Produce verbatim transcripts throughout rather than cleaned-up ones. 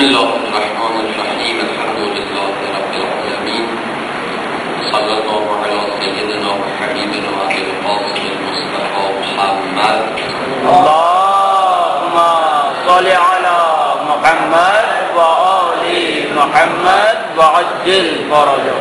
الله الرحمن الرحیم. الحمد لله رب العالمین. صلی الله علی سیدنا و حبیبنا و ابی القاسم المصطفى محمد. اللهم صل على محمد و آل محمد و عجل فرجه.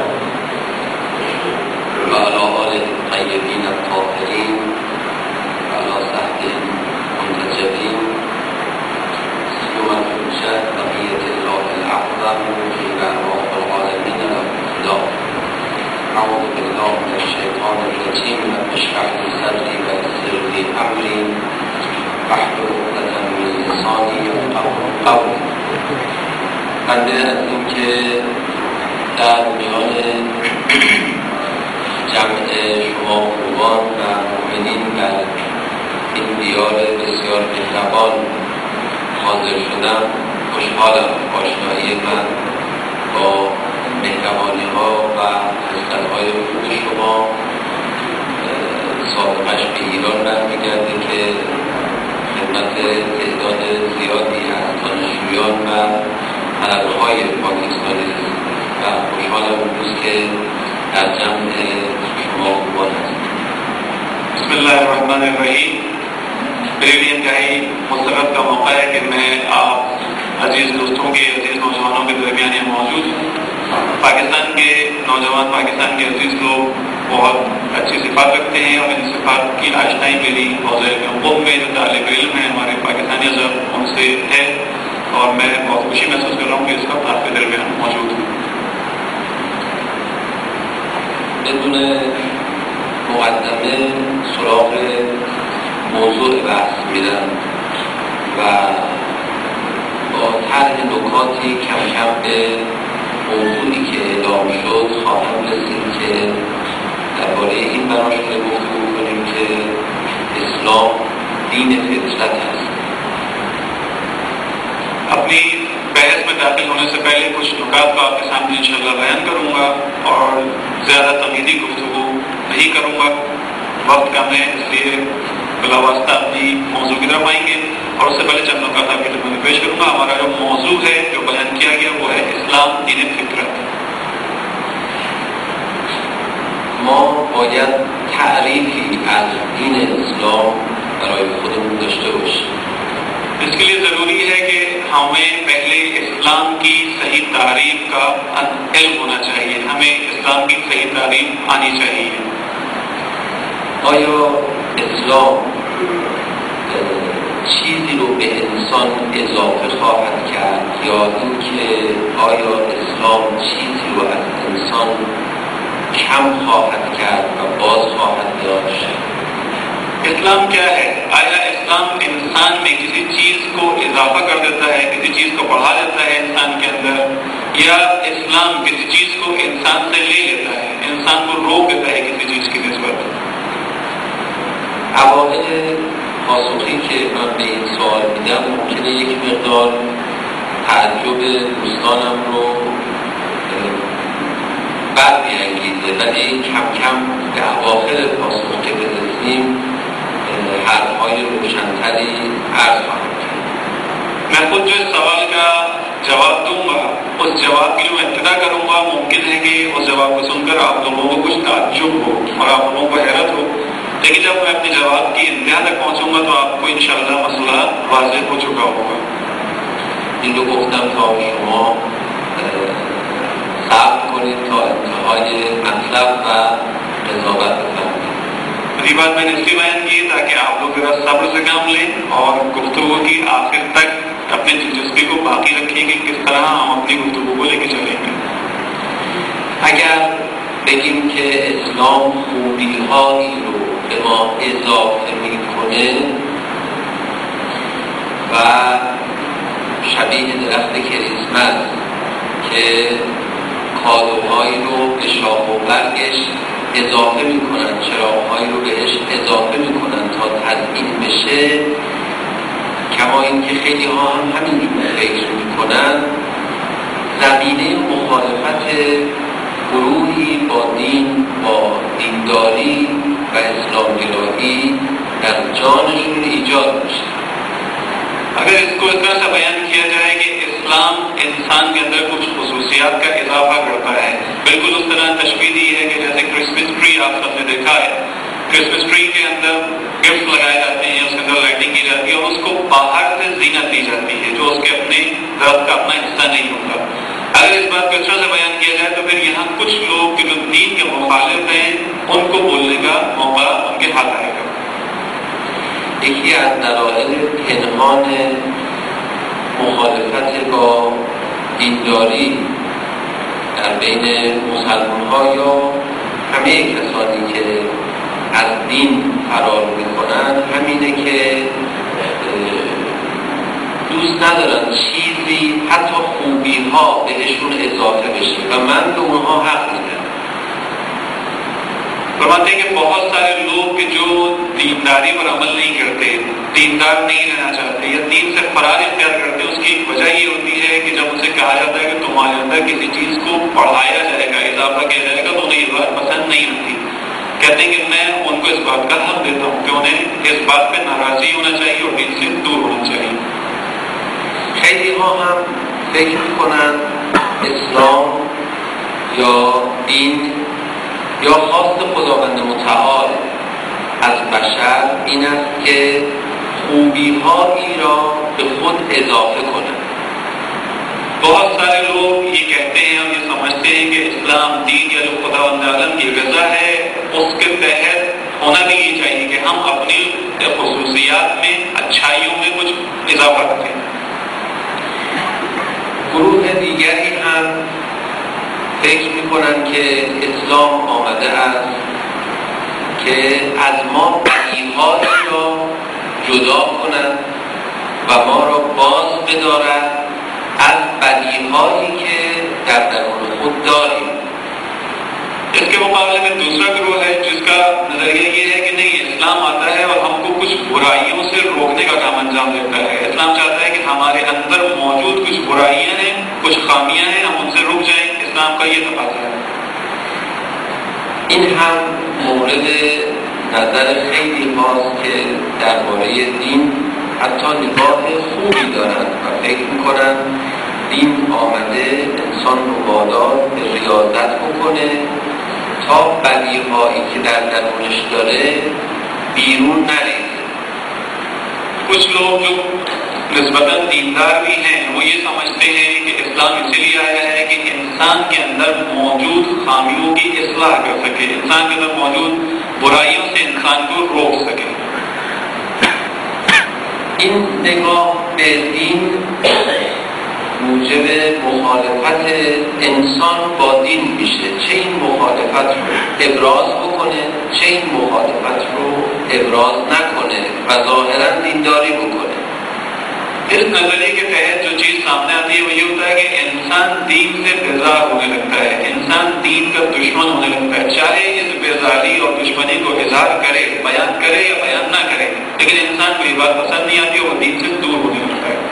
و علی آله الطیبین الطاهرین و علی صحبه المنتجبین. سیما الحجة بقیة الله الأعظم و أرواح العالمین الأفضل. أعوذ بالله من الشيطان الرجيم. رب اشرح لي صدري ويسر لي أمري واحلل عقدة من لساني يفقهوا قولي. بنده از اینکه در میان جمع شما خوبان و مؤمنین در این دیار بسیار مهربان حاضر شدم، خوشحالم. آشنایی من با مهربانی ها و خصلت های خوب شما سابقش به ایران برمیگرده که خدمت تعداد زیادی از دانشجویان و طلبه های پاکستانی و خوشحالم امروز که در جمع شما خوبان هستم. بسم الله الرحمن الرحیم. मेरे लिए इंतहाई मुस्तक़बिल का मौका है कि मैं आप अजीज़ दोस्तों के अजीज़ नौजवानों के दरमियान यहाँ मौजूद हूँ। पाकिस्तान के नौजवान, पाकिस्तान के अजीज़ लोग बहुत अच्छी सिफात रखते हैं और इन सिफात की आशनाई मेरी कौम में जो तालिब इल्म है हमारे पाकिस्तानी अज़हर उनसे है और मैं बहुत खुशी महसूस कर रहा हूँ कि इस वक्त आपके दरमियान मौजूद हूँ। بدون مقدمه سراغ موضوع بحث میرم و با طرح نکاتی کم کم به موضوعی که اعلام شد خواهم رسید که درباره این براشون گفتگو کنیم که اسلام دین فطرت است. अपनी बहस में दाखिल होने से पहले कुछ नुकात को आपके सामने इंशाअल्लाह बयान करूंगा और ज़्यादा तमीदी गुफ्तगू नहीं करूंगा। वक्त कम है इसलिए बिला वास्ता अपनी मौजू की तरफ आएंगे और उससे पहले चंद नुकात आपकी तरफ में पेश करूंगा। हमारा जो मौजू है जो बयान किया गया वो है इस्लाम दीन फितरत। ما باید تعریفی از دین اسلام برای خودمون داشته باشیم. इसके लिए ज़रूरी है कि हमें पहले इस्लाम की सही तारीफ का इल्म होना चाहिए। हमें इस्लाम की सही तारीफ आनी चाहिए। آیا اسلام چیزی رو به انسان اضافه خواهد کرد یا اینکه آیا اسلام چیزی رو از انسان کم خواهد کرد و باز خواهد داشت؟ इस्लाम क्या है? आया इस्लाम इंसान में किसी चीज को इजाफा कर देता है, किसी चीज को बढ़ा देता है इंसान के अंदर, या इस्लाम किसी चीज को इंसान से ले लेता है, इंसान को रोक देता है किसी चीज की निस्बत। اوائل پاسخی که من به این سوال میدم ممکنه یک مقدار تعجب دوستانم رو برمی‌انگیزه، ولی کم کم به اواخر پاسخ که برسیم حرف‌های روشن‌تری عرض خواهم کرد. मैं खुद जो इस सवाल का जवाब दूंगा उस जवाब की जो मैं इब्तिदा करूंगा मुमकिन है कि उस जवाब को सुनकर आप लोगों को कुछ ताज्जुब हो और आप लोगों को हैरत हो, लेकिन जब मैं अपने जवाब की इंतहा तक पहुंचूंगा तो आपको इंशाअल्लाह मसला वाज़ेह हो चुका होगा। این رو گفتم تا شما صبر کنید تا انتهای مطلب و قضاوت بفرمایید. ये बात मैंने इसलिए बयान की ताकि आप लोग जरा सब्र से काम लें और गुफ्तगू की आखिर तक अपनी दिलचस्पी को बाकी रखें कि किस तरह हम अपनी गुफ्तगू को लेके चलेंगे। اگر بگیم که اسلام خوبی‌هایی رو به ما اضافه میکنه و شبیه درخت کریسمس که کادوهایی رو به شاخ و برگش اضافه میکنن، چراغ‌هایی رو بهش اضافه میکنن تا تزیین بشه، کما اینکه خیلی ها هم همینجور فکر میکنن، زمینه مخالفت گروهی با دین، با دینداری و اسلامگرایی در جانشون ایجاد میشه. अगर इसको इस तरह से बयान किया जाए कि इस्लाम इंसान के अंदर कुछ खसूसियात का इजाफा करता है। बिल्कुल उस तरह तशबीह दी है कि जैसे क्रिसमस ट्री आप सबने देखा है, क्रिसमस ट्री के अंदर गिफ्ट लगाए जाते हैं, उसके अंदर लाइटिंग की जाती है और उसको बाहर से जीनत दी जाती है जो उसके अपने दर्द का अपना हिस्सा नहीं होता। अगर इस बात को अच्छे से बयान किया जाए तो फिर यहाँ कुछ लोग जो दीन के मुखालिफ हैं उनको बोलने का मौका उनके हाथ आएगा। یکی از دلایل پنهان مخالفت با دینداری در بین مسلمان‌ها یا همه کسانی که از دین فرار می‌کنند همینه که دوست ندارن چیزی حتی خوبی‌ها بهشون اضافه بشه و من به اونها حق میدم. फरमाते हैं कि बहुत सारे लोग कि जो दीनदारी पर अमल नहीं करते, दीनदार नहीं रहना चाहते या दीन से फरार इख्तियार करते, उसकी एक वजह ये होती है कि जब उनसे कहा जाता है कि तुम्हारे अंदर किसी चीज को बढ़ाया जाएगा, इजाफा किया जाएगा, तो उन्हें ये बात पसंद नहीं आती। कहते हैं कि मैं उनको इस बात का हक देता हूँ कि उन्हें इस बात पे नाराजी होना चाहिए और दीन से दूर होना चाहिए। خیلی ها هم فکر میکنن اسلام یا دین یا خواست خداوند متعال از بشر این است که خوبی هایی را به خود اضافه کنند. बहुत सारे लोग ये कहते हैं और ये समझते हैं कि इस्लाम दीन या जो खुदावंद आलम की रज़ा है उसके तहत होना भी ये चाहिए कि हम अपनी खुसूसियात में अच्छाइयों में कुछ इजाफा करें। گروه دیگری هم فکر میکنن که اسلام آمده است که از ما بدیهایی را جدا کند و ما را باز بدارد از بدیهایی که در درون خود داریم. इसके मुकाबले में दूसरा ग्रोह है जिसका नजरिया ये है कि नहीं, इस्लाम आता है और हमको कुछ बुराइयों से रोकने का काम अंजाम देता है। इस्लाम चाहता है कि हमारे अंदर मौजूद कुछ बुराइयां हैं, कुछ खामियां हैं, हम उनसे रुक जाएं। इस्लाम का ये तकाज़ा है। این هم مورد نظر خیلی هاست که درباره دین حتی نگاه خوبی دارند و فکر میکنن دین آمده انسان رو وادار به ریاضت بکنه تا بدیهایی که در درونش داره بیرون نریزه. कुछ लोग जो निस्बतन दीनदार भी हैं वो ये समझते हैं कि इस्लाम इसीलिए आया है कि इंसान के अंदर मौजूद खामियों की इस्लाह कर सके, इंसान के अंदर मौजूद बुराइयों से इंसान को रोक सके। این نگاه به دین موجب مخالفت انسان با دین میشه، چه این مخالفت رو ابراز بکنه چه این مخالفت رو ابراز نکنه و ظاهرا دینداری بکنه. इस नजरिए के तहत जो चीज सामने आती है वो ये होता है कि इंसान दीन से बेजार होने लगता है, इंसान दीन का दुश्मन होने लगता है। चाहे इस बेजारी और दुश्मनी को इजहार करे, बयान करे या बयान ना करे, लेकिन इंसान को ये बात पसंद नहीं आती और वो दीन से दूर होने लगता है।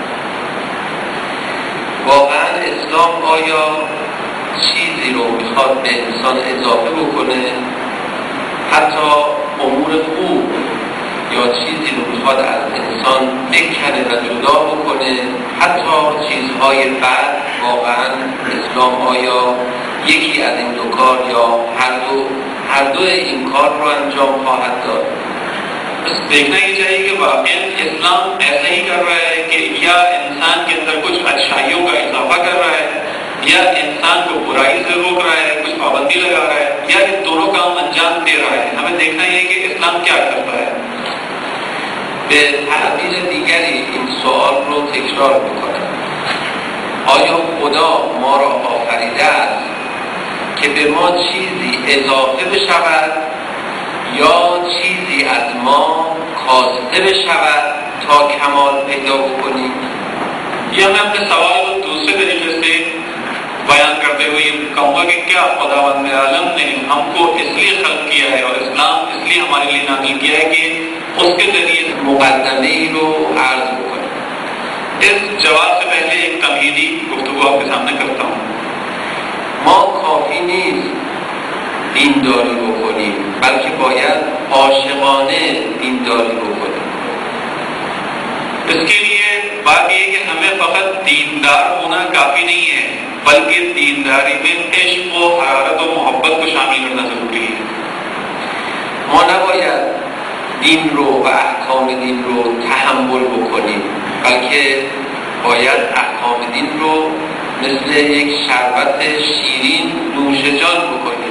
واقعا اسلام آیا چیزی رو میخواد به انسان اضافه بکنه، حتی امور خوب یا چیزی رو میخواد از انسان بکنه و جدا بکنه، حتی چیزهای بد؟ واقعا اسلام آیا یکی از این دو کار یا هر دو هر دو این کار رو انجام خواهد داد؟ बस देखना ही चाहिए कि वाकई इस्लाम ऐसा ही कर रहा है कि या इंसान के अंदर कुछ अच्छाइयों का इजाफा कर रहा है या इंसान को बुराई से रोक रहा है, कुछ पाबंदी लगा रहा है, या इन दोनों काम अंजाम दे रहा है। हमें देखना ही है कि इस्लाम क्या करता है। به تعبیر دیگری این سوال رو تکرار میکنم: آیا خدا ما را آفریده است که به ما چیزی اضافه بشود یا چیزی از ما کاسته بشود تا کمال پیدا بکنیم؟ या मैं अपने सवाल को दूसरे तरीके से बयान करते हुए ये कहूँगा कि क्या खुदावंद आलम ने हमको इसलिए खल्क किया है और इस्लाम इसलिए हमारे लिए नाज़िल किया है कि उसके जरिए मुक़द्दमे रो अर्ज़ बکنم. इस जवाब से पहले एक तमहीदी गुफ्तगू आपके सामने करता हूँ। ما کافی نیست دینداری بکنیم، بلکه باید عاشقانه دینداری بکنیم. इसके लिए बात यह है कि हमें फकत दीनदार होना काफी नहीं है, बल्कि दीनदारी में इश्क व हरारत और मोहब्बत को शामिल करना जरूरी है। ما نباید دین رو و احکام دین رو تحمل بکنیم، بلکه باید احکام دین رو مثل یک شربت شیرین نوش جان بکنیم.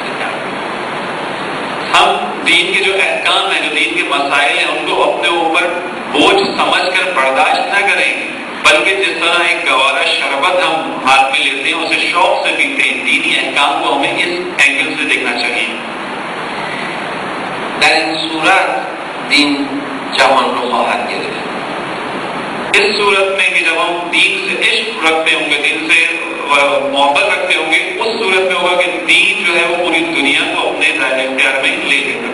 हम दीन के जो अहकाम है, जो दीन के मसाइल हैं, उनको अपने ऊपर बोझ समझकर बर्दाश्त न करें, बल्कि जिस तरह एक गवारा शरबत हम हाथ में लेते हैं उसे शौक से पीते हैं, दीनी अहकाम को हमें इस एंगल से देखना चाहिए। در این صورت دین جهان رو خواهد گرفت. इस सूरत में कि जब हम दीन से इश्क रखते होंगे, दीन से मोहब्बत रखते होंगे, उस सूरत में होगा कि दीन जो है वो पूरी दुनिया को अपने दायरे इख्तियार में ले लेगा।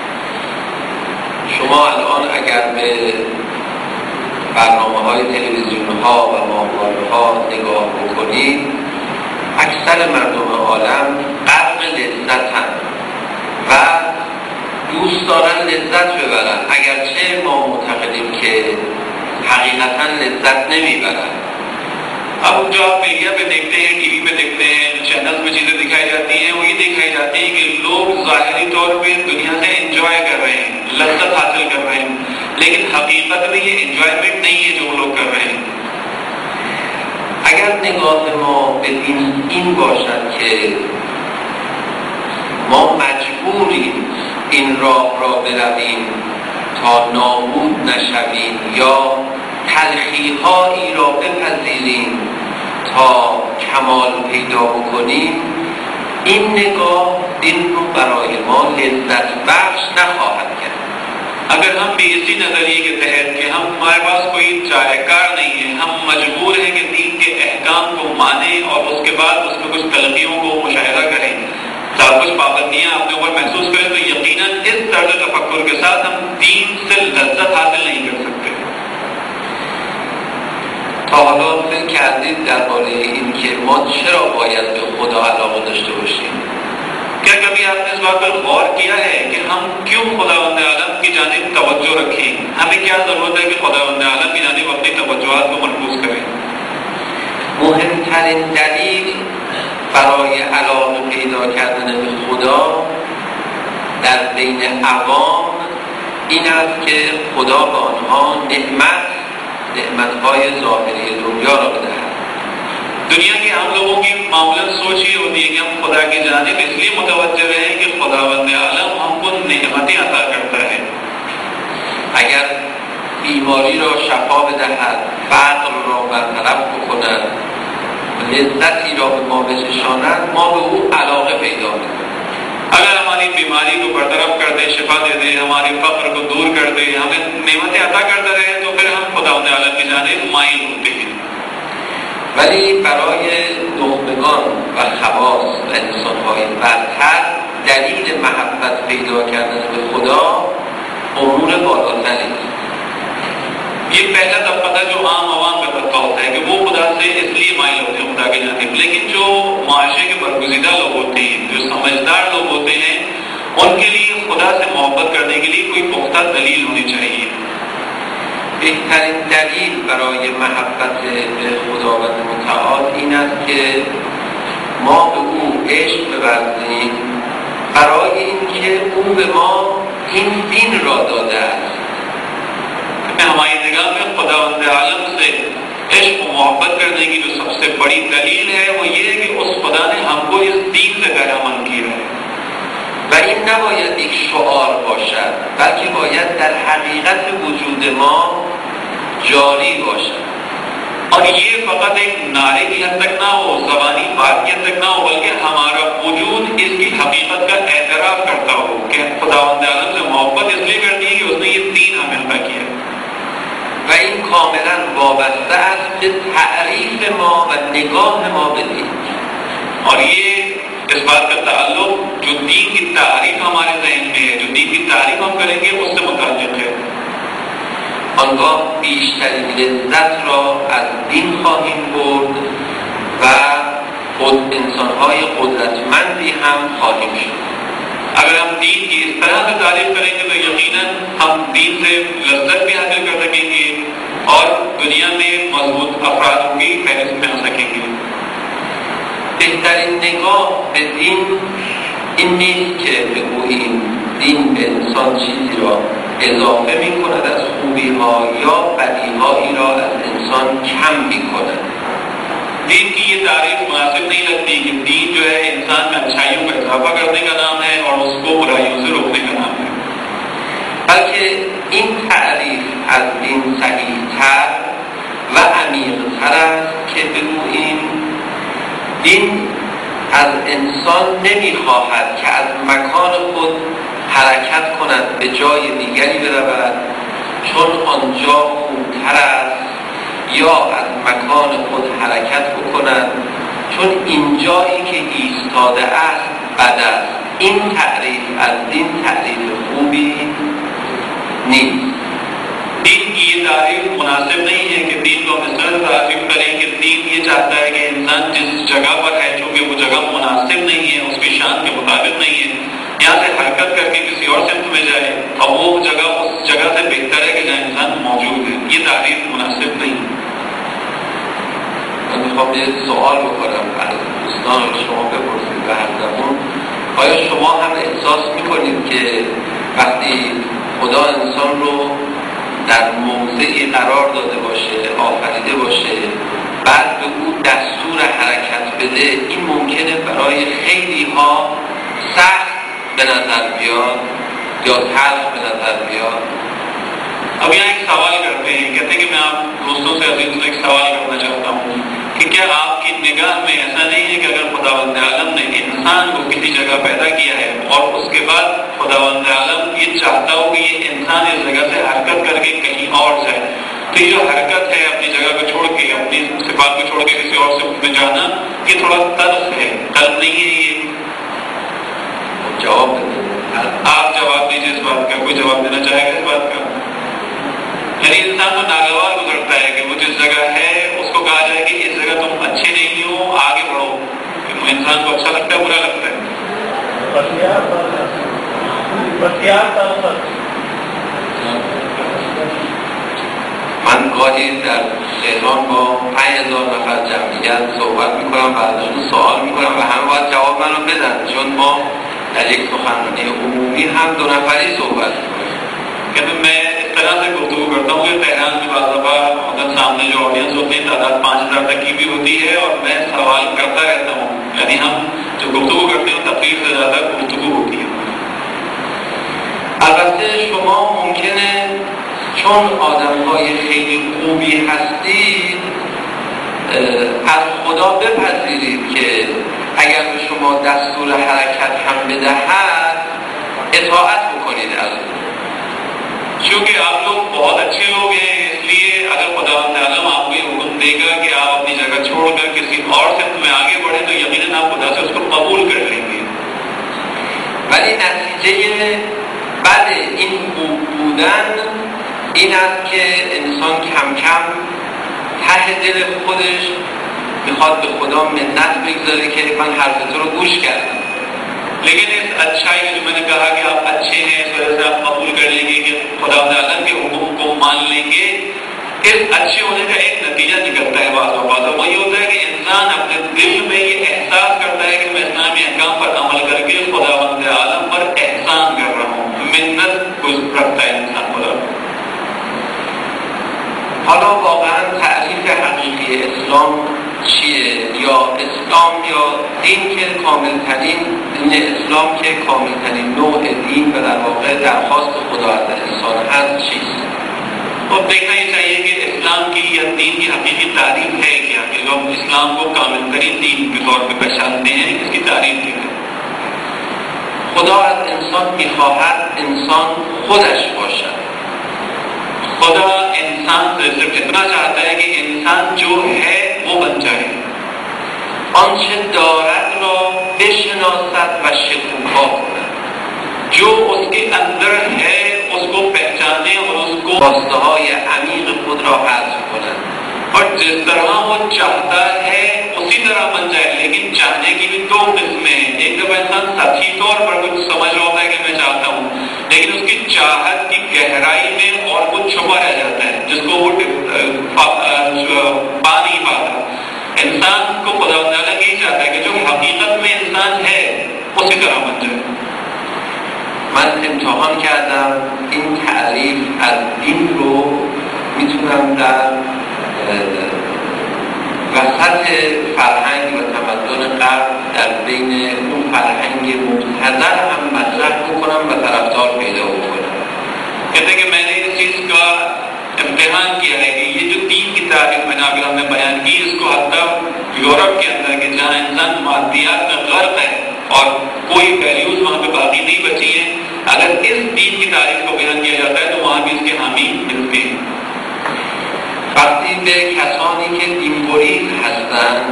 شما الان اگر به برنامه‌های تلویزیون‌ها و ماهواره‌ها نگاه بکنید، اکثر مردم عالم غرق لذتن و دوست دارن لذت ببرن، اگرچه ما معتقدیم که حقیقتا لذت نمیبرن. अब जो आप मीडिया पे देखते हैं, टीवी पे देखते हैं, चैनल में चीजें दिखाई जाती हैं, वो ये दिखाई जाती है कि लोग ज़ाहिरी तौर पे दुनिया से एंजॉय कर रहे हैं, लज्जत हासिल कर रहे हैं, लेकिन हकीकत में ये एंजॉयमेंट नहीं है जो वो लोग कर रहे हैं। اگر نگاه ما به دین این باشد که ما مجبوریم این راه را برویم تا نابود نشویم یا تلخی‌هایی را بپذیریم تا کمال پیدا بکنیم، این نگاه دین رو برای ما لذت بخش نخواهد کرد. अगर हम भी इसी नजरिए के तहत कि हम हमारे पास कोई चारेकार नहीं है, हम मजबूर हैं कि दीन के अहकाम को माने और उसके बाद उसमें कुछ तलखियों को मुशाहिदा करें, कुछ पाबंदियां अपने ऊपर महसूस करें, तो यकीनन इस तर्ज तफक्कुर के साथ हम दीन से लज्जत हासिल नहीं कर सकते। تا حالا فکر کردید درباره این که ما چرا باید به خدا علاقه داشته باشیم؟ क्या कभी आपने इस बात पर गौर किया है कि हम क्यों खुदावंद आलम की जानिब तवज्जो रखें? हमें क्या जरूरत है कि खुदावंद आलम की जानिब अपनी तवज्जुहात को मरकूज करें? مهمترین دلیل برای علاقه پیدا کردن به خدا در بین عوام این است که خدا به آنها نعمت نعمت‌های ظاهری دنیا را بدهد. दुनिया के हम लोगों की मामूलन सोच ये होती है कि हम खुदा की जानिब इसलिए मुतवज्जह हैं कि खुदावंद आलम हमको नेमतें अता करता है। اگر بیماری را شفا بدهد، فقر را برطرف بکند، لذتی را به ما بچشاند، ما به او علاقه پیدا می‌کنیم. अगर हमारी बीमारी को बरतरफ कर दे, शिफा दे दे, हमारे फक्र को दूर कर दे, हमें नेमतें अता करता रहे, तो फिर हम खुदावंद आलम की जानिब माइल होते हैं। ولی برای نخبگان و خواص و انسان‌های برتر دلیل محبت پیدا کردن به خدا امور بالاتری است. ये पहला तबका जो आम आवाम का तबका होता है कि वो खुदा से इसलिए माइल होते हैं खुदा की जानिब, लेकिन जो माशरे के बरगुज़ीदा लोग होते हैं, जो समझदार लोग होते हैं, उनके लिए खुदा से मोहब्बत करने के लिए कोई पुख्ता दलील होनी चाहिए। بهترین دلیل برای محبت به خداوند متعال این است که ما به او عشق بورزیم برای اینکه او به ما این دین را داده است. हमारी निगाह में खुदावंद आलम से इश्क और मोहब्बत करने की जो सबसे बड़ी दलील है वो ये है कि उस खुदा ने हमको इस दीन से गैरामंद किया है। و این نباید یک شعار باشد، بلکه باید در حقیقت وجود ما جاری باشد. और ये फकत एक नारे की हद तक ना हो, ज़बानी बात की हद तक ना हो, बल्कि हमारा वजूद इसकी हकीकत का एतराफ करता हो कि खुदावंद आलम से मोहब्बत इसलिए करनी है कि उसने ये दीन हमें अता किया। و این کاملا وابسته است به تعریف ما و نگاه ما به دین. और ये इस बात का ताल्लुक जो दीन की तारीफ हमारे ज़हन में है, जो दीन की तारीफ हम करेंगे उससे मुताल्लिक़ है। آنگاه بیشترین لذت را از دین خواهیم برد و خود انسان‌های قدرتمندی هم خواهیم شد. अगर हम दीन की इस तरह से तारीफ करेंगे तो यकीनन हम दीन से लज्जत भी हासिल कर सकेंगे, और दुनिया में मजबूत अफराद की फहरिस्त में आ सकेंगे. بهترین نگاه به دین این نیست که بگوییم دین به انسان چیزی را اضافه می کند از خوبی ها یا بدی هایی را از انسان کم می کند. دین کی یہ تعریف مناسب نہیں لگتی کہ دین جو ہے انسان میں اچھائیوں کا اضافہ کرنے کا نام ہے اور اس کو برائیوں سے روکنے کا نام ہے. بلکه این تعریف از دین صحیح‌تر و عمیق‌تر است که بگوییم دین از انسان نمیخواهد که از مکان خود حرکت کند به جای دیگری برود چون آنجا خوبتر است یا از مکان خود حرکت بکند چون این جایی که ایستاده است بد است. این تعریف از دین تعریف خوبی نیست. دین کی یہ تعریف مناسب نہیں ہے کہ دین کو ہم اس طرح تعریف کریں کہ دین یہ چاہتا ہے کہ انسان جس جگہ پر ہے چونکہ وہ جگہ مناسب نہیں ہے اس کی شان کے مطابق نہیں ہے یہاں سے حرکت کر کے کسی اور سمت میں جائے اور وہ جگہ اس جگہ سے بہتر ہے کہ جہاں انسان موجود ہے. یہ تعریف مناسب نہیں ہے. من میخوام یه سوال بکنم از دوستان رو شما بپرسید به هر زمان آیا شما هم احساس میکنید که وقتی خدا انسان رو در موضعی قرار داده باشه آفریده باشه بعد به او دستور حرکت بده این ممکنه برای خیلی ها سخت به نظر بیاد یا تلخ به نظر بیاد؟ اب یہاں ایک سوال کرتے ہیں کہتے ہیں کہ میں آپ دوستوں سے عزیز سے ایک سوال کرنا چاہتا ہوں کہ کیا آپ کی نگاہ میں ایسا نہیں ہے کہ اگر خداوند عالم نے انسان کو کسی جگہ پیدا کیا ہے اور اس کے بعد خداوند عالم یہ چاہتا ہو کہ یہ انسان اس جگہ سے حرکت کر کے کہیں اور جائے تو یہ جو حرکت ہے اپنی جگہ کو چھوڑ کے اپنی صفات کو چھوڑ کے کسی اور صفت میں جانا یہ تھوڑا تلخ ہے قلب نہیں ہے؟ یہ جواب آپ جواب دیجیے اس بات کا. کوئی جواب دینا چاہے گا اس بات کا؟ یعنی انسان کو ناگوار گزرتا ہے کہ وہ جس جگہ ہے اس کو کہا جائے کہ اس جگہ تم اچھے نہیں ہو آگے بڑھو. انسان کو اچھا لگتا ہے برا لگتا ہے؟ من گاهی در تهران با پنج هزار نفر جمعیت صحبت میکنم و ازشون سوال میکنم و همه باید جواب منو بدن چون ما در یک سخنرانی عمومی هم دو نفری صحبت میکنیم. کہ میں اس طرح سے گفتگو کرتا ہوں کہ تہران میں بعض دفعہ مدد سامنے جو آڈینس ہوتی ہے تعداد پانچ ہزار تک کی بھی ہوتی ہے اور میں سوال کرتا رہتا ہوں. یعنی ہم جو گفتگو کرتے ہیں تقریر سے زیادہ گفتگو ہوتی ہے. البته شما ممکنه چون آدم‌های خیلی خوبی هستید از خدا بپذیرید که اگر به شما دستور حرکت هم بدهد اطاعت بکنید از او. چونکہ آپ لوگ بہت اچھے لوگ ہیں اس لیے اگر خداوند عالم آپ کو یہ حکم دے گا کہ آپ اپنی جگہ چھوڑ کر کسی اور سمت میں آگے بڑھیں تو یقیناً آپ خدا سے اس کو قبول کر لیں گے. ولی نتیجه بعد این خوب بودن این است که انسان کم کم ته دل خودش میخواد به خدا منت بگذاره که من حرف تو رو گوش کردم. لیکن اس اچھائی میں جو میں نے کہا کہ آپ اچھے ہیں اس وجہ سے آپ قبول کر لیں گے کہ خدا تعالیٰ کے حکم کو مان لیں گے. اس اچھے ہونے کا ایک نتیجہ نکلتا ہے بعض اوقات وہ یہ ہوتا ہے کہ انسان اپنے دل میں یہ احساس کرتا ہے کہ میں اسلامی احکام پر عمل کر کے خداوند عالم پر احسان کر رہا ہوں. منت رکھتا ہے انسان خدا. حالا واقعا تعریف حقیقی اسلام چیه؟ یا اسلام یا دین که کاملترین دین اسلام که کاملترین نوع دین و در واقع درخواست خدا از انسان هست چیست؟ تو دیکھنا یہ چاہیے کہ اسلام کی یا دین کی حقیقی تعریف ہے کیا کہ لوگ اسلام کو کامل ترین دین کے طور پہ پہچانتے ہیں اس کی تعریف کیا ہے؟ خدا از انسان میخواهد انسان خودش باشد. خدا انسان سے صرف اتنا چاہتا ہے کہ انسان جو ہے وہ بن جائے. آنچه دارد را بشناسد و شکوفا کند. جو اس کے اندر ہے اس کو پہچانے اور اس کو خواسته های عمیق خود را حذف کند. اور جس طرح وہ چاہتا ہے اسی طرح بن جائے. لیکن چاہنے کی بھی دو قسمیں ہیں. ایک دفعہ انسان سچی طور پر کچھ سمجھ رہا ہوتا ہے کہ میں چاہتا ہوں لیکن اس کی چاہت کی گہرائی میں اور کچھ چھپا رہ جاتا ہے جس کو وہ पा नहीं पाता। इंसान को खुदा ताला यही चाहता है कि जो हकीकत में इंसान है उसी तरह बन जाए। من امتحان کردم این تعریف از دین رو میتونم در وسط فرهنگ و تمدن غرب در بین اون فرهنگ مبتذل هم مطرح بکنم و طرفدار پیدا بکنم. कहते हैं कि मैंने इस चीज का इम्तिहान किया है कि ये जो दीन की तारीफ मैंने अगर हमने बयान की इसको हत्ता यूरोप के अंदर कि जहाँ इंसान मादियात में गर्क है और कोई वैल्यूज वहाँ पे बाकी नहीं बची है, अगर इस दीन की तारीफ को बयान किया जाता है तो वहाँ भी इसके हामी मिलते हैं। وقتی به کسانی که دین‌گریز هستند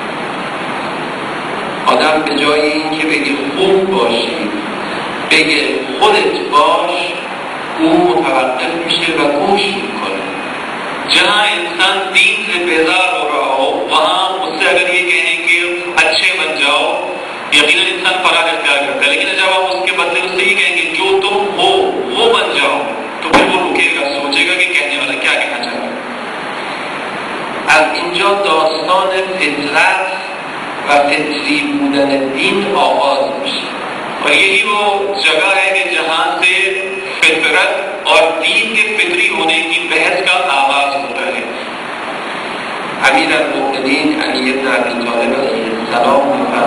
آدم به جای این که بگه خوب باشی بگه خودت باش، او متوقف میشه و گوش میکنه. जहाँ इंसान दीन से बेजार हो रहा हो वहाँ उससे अगर ये कहें कि अच्छे बन जाओ, यकीनन इंसान फराग इख्तियार करता है, लेकिन जब आप उसके बदले उससे ये कहेंगे जो तुम हो वो बन जाओ तो फिर वो रुकेगा, सोचेगा कि कहने वाला क्या कहना चाह रहा है। از اینجا داستان فطرت و فطری بودن دین آغاز میشه और यही वो जगह है कि जहाँ से फितरत और दीन के फितरी होने की बहस का आगाज होता है। امیر المؤمنین علی بن ابی طالب علیه السلام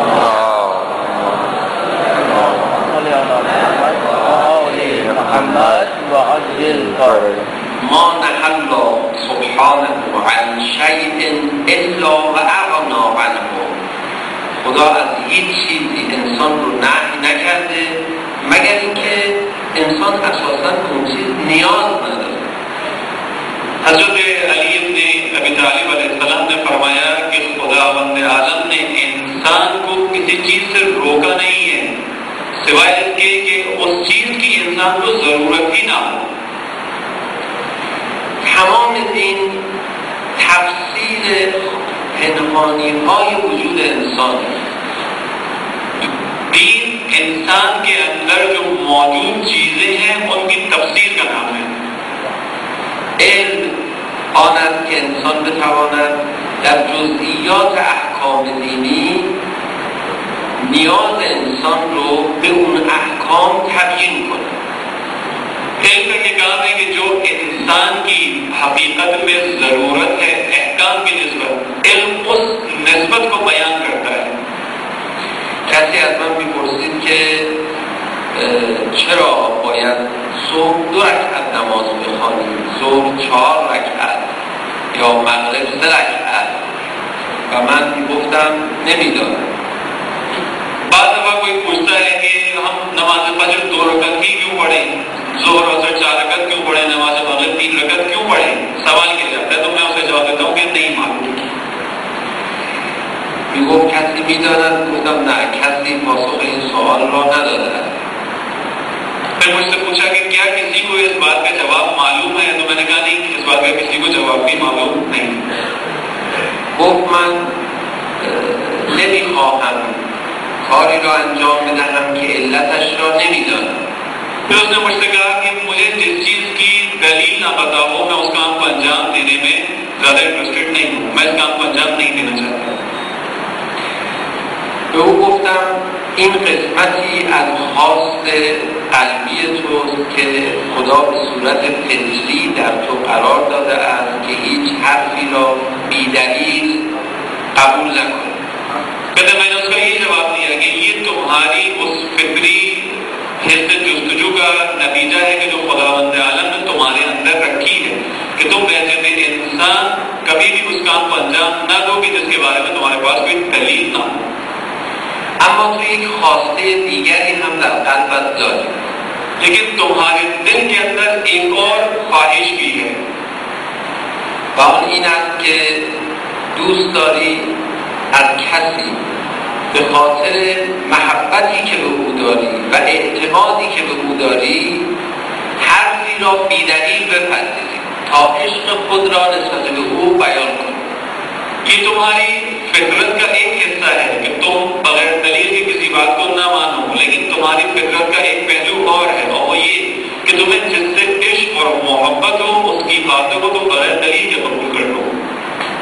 ما نهى الله سبحانه عن شیء الا و اغنا عنه. خدا از هیچ چیزی انسان رو نهی نکرده مگر اینکه انسان اساساً اون چیز نیاز نداره. हज़रत अली इब्न अबी तालिब अलैहिस्सलाम ने फरमाया कि खुदावंद आलम ने इंसान को किसी चीज से रोका नहीं है सिवाय इसके कि उस चीज की इंसान को जरूरत ही ना हो। تمام این تفسیر پنهانی های وجود انسان दीन इंसान के अंदर जो मौजूद चीजें हैं उनकी तफसीर का नाम है। علم آن است که انسان بتواند در جزئیات احکام دینی نیاز انسان رو به اون احکام تبیین کنه. علم का ये काम है कि जो इंसान की हकीकत में जरूरत है अहकाम की निस्बत, इल्म उस निस्बत को बयान करता है। کسی از من میپرسید که چرا باید صبح دو رکعت نماز بخوانیم، ظهر چهار رکعت یا مغرب سه رکعت، و من میگفتم نمیدانم. बाद दफा कोई पूछता है कि हम नमाज फजर दो रकत ही क्यों पढ़े, जोहर असर चार रकत क्यों पढ़े, नमाज मगरिब तीन रकत क्यों पढ़े, सवाल किया जाता है तो मैं उसे जवाब देता हूँ कि नहीं मालूम। میگفت کسی میداند؟ گفتم نه، کسی پاسخ این سوال را نداده است. फिर मुझसे पूछा कि क्या किसी को इस बात का जवाब मालूम है, तो मैंने कहा नहीं, इस बात का किसी को जवाब भी मालूम नहीं। گفت من نمیخواهم کاری را انجام بدهم که علتش را نمیدانم. फिर उसने मुझसे कहा कि मुझे जिस चीज की दलील ना पता हो मैं उस काम को अंजाम देने में ज्यादा इंटरेस्टेड नहीं हूँ, मैं इस काम को अंजाम नहीं देना चाहता। به او گفتم این قسمتی از خواست قلبی توست که خدا به صورت فطری در تو قرار داده است که هیچ حرفی را بی‌دلیل قبول نکنی. कहते मैंने उसका ये जवाब दिया कि ये तुम्हारी उस फितरी हिस्से जुस्तजू का नतीजा है कि जो खुदावंद आलम ने तुम्हारे अंदर रखी है कि तुम वैसे में इंसान कभी भी उस काम को अंजाम न दोगे जिसके बारे में तुम्हारे पास कोई दलील ना हो। اما تو یک خواسته دیگری هم در قلبت داری، लेकिन तुम्हारे दिल के अंदर एक और ख्वाहिश भी है و آن این است که دوست داری از کسی به خاطر محبتی که به او داری و اعتمادی که به او داری حرفی را بی‌دلیل بپذیری تا عشق خود را نسبت به او بیان کنی. ये तुम्हारी फितरत का एक हिस्सा है कि तुम बगैर दलील की किसी बात को ना मानो, लेकिन तुम्हारी फितरत का एक पहलू और है और वो ये कि तुम्हें जिससे इश्क और मोहब्बत हो उसकी बातों को तुम बगैर दलील के कबूल कर लो।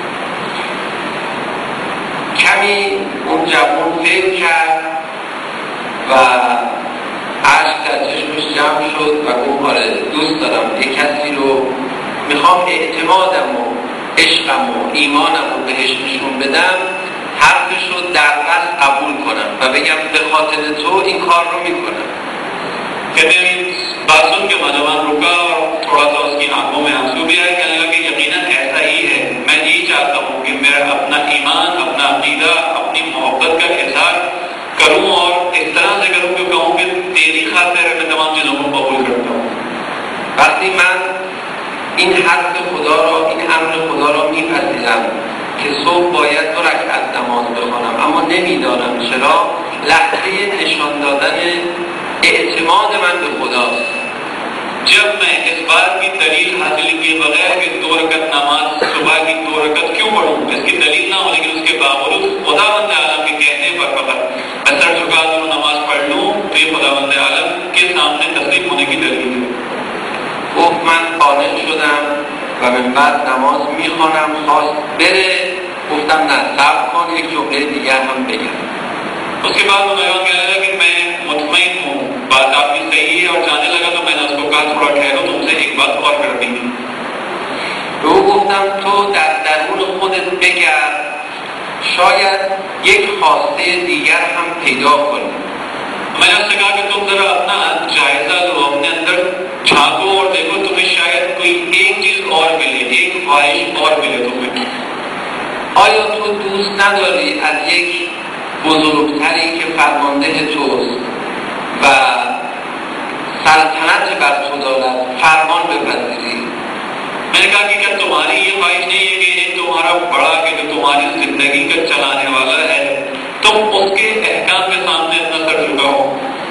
کمی اون جوان فکر کرد و اشک در چشمش جمع شد و گفت آره دوست دارم یک کسی رو میخوام اعتمادم و عشقم و ایمانم رو بهش نشون بدم، حرفش رو در اصل قبول کنم و بگم به خاطر تو این کار رو میکنم. कहते हैं बात सुन के नौजवान रुका और थोड़ा सा उसकी आंखों में आंसू भी आए, कहने लगा कि यकीनन ऐसा ही है, मैं यही चाहता हूँ कि मेरा अपना ईमान, अपना अकीदा, अपनी मोहब्बत का इजहार करूँ और इस तरह से करूँ कि कहूँ कि तेरी खातिर मैं तमाम चीजों को कबूल करता हूँ. وقتی من این حرف خدا را، این امر خدا را میپذیرم که صبح باید دو رکعت نماز بخوانم اما نمیدانم چرا، لحظه نشان دادن اعتماد من به خداست. जब मैं इस बात की दलील हासिल किए बगैर कि दो रकत नमाज सुबह की दो रकत क्यों पढ़ूं, इसकी दलील ना हो लेकिन उसके बावजूद खुदावंद आलम के कहने पर फकत मैं सर झुका दूं नमाज पढ़ लूं, तो ये खुदावंद आलम के सामने तस्लीम होने की दलील है. گفت من قانع شدم و من بعد نماز میخوانم. خواست بره، گفتم نه صبر کن یک جمله دیگر هم بگم. उसके बाद वो नौजवान कहने लगा कि मैं मुतमईन हूँ, बात आपकी सही है, और जाने लगा तो मैंने उसको कहा थोड़ा ठहरो, तुमसे एक बात और कर देंगे. به او گفتم تو در درون خودت بگرد، شاید یک خواسته دیگر هم پیدا کنی. मैंने उससे कहा कि तुम जरा अपना जायजा लो, अपने अंदर झांको और देखो तुम्हें शायद कोई एक चीज और मिले, एक ख्वाहिश और मिले तुम्हें. آیا تو دوست نداری از یک بزرگتری که فرمانده توست و سلطنت بر تو دارد فرمان بپذیری؟ मैंने कहा कि क्या तुम्हारी ये ख्वाहिश नहीं है कि एक तुम्हारा बड़ा कि जो तुम्हारी जिंदगी का चलाने वाला है, तुम उसके अहकाम के सामने अपना सर झुकाओ.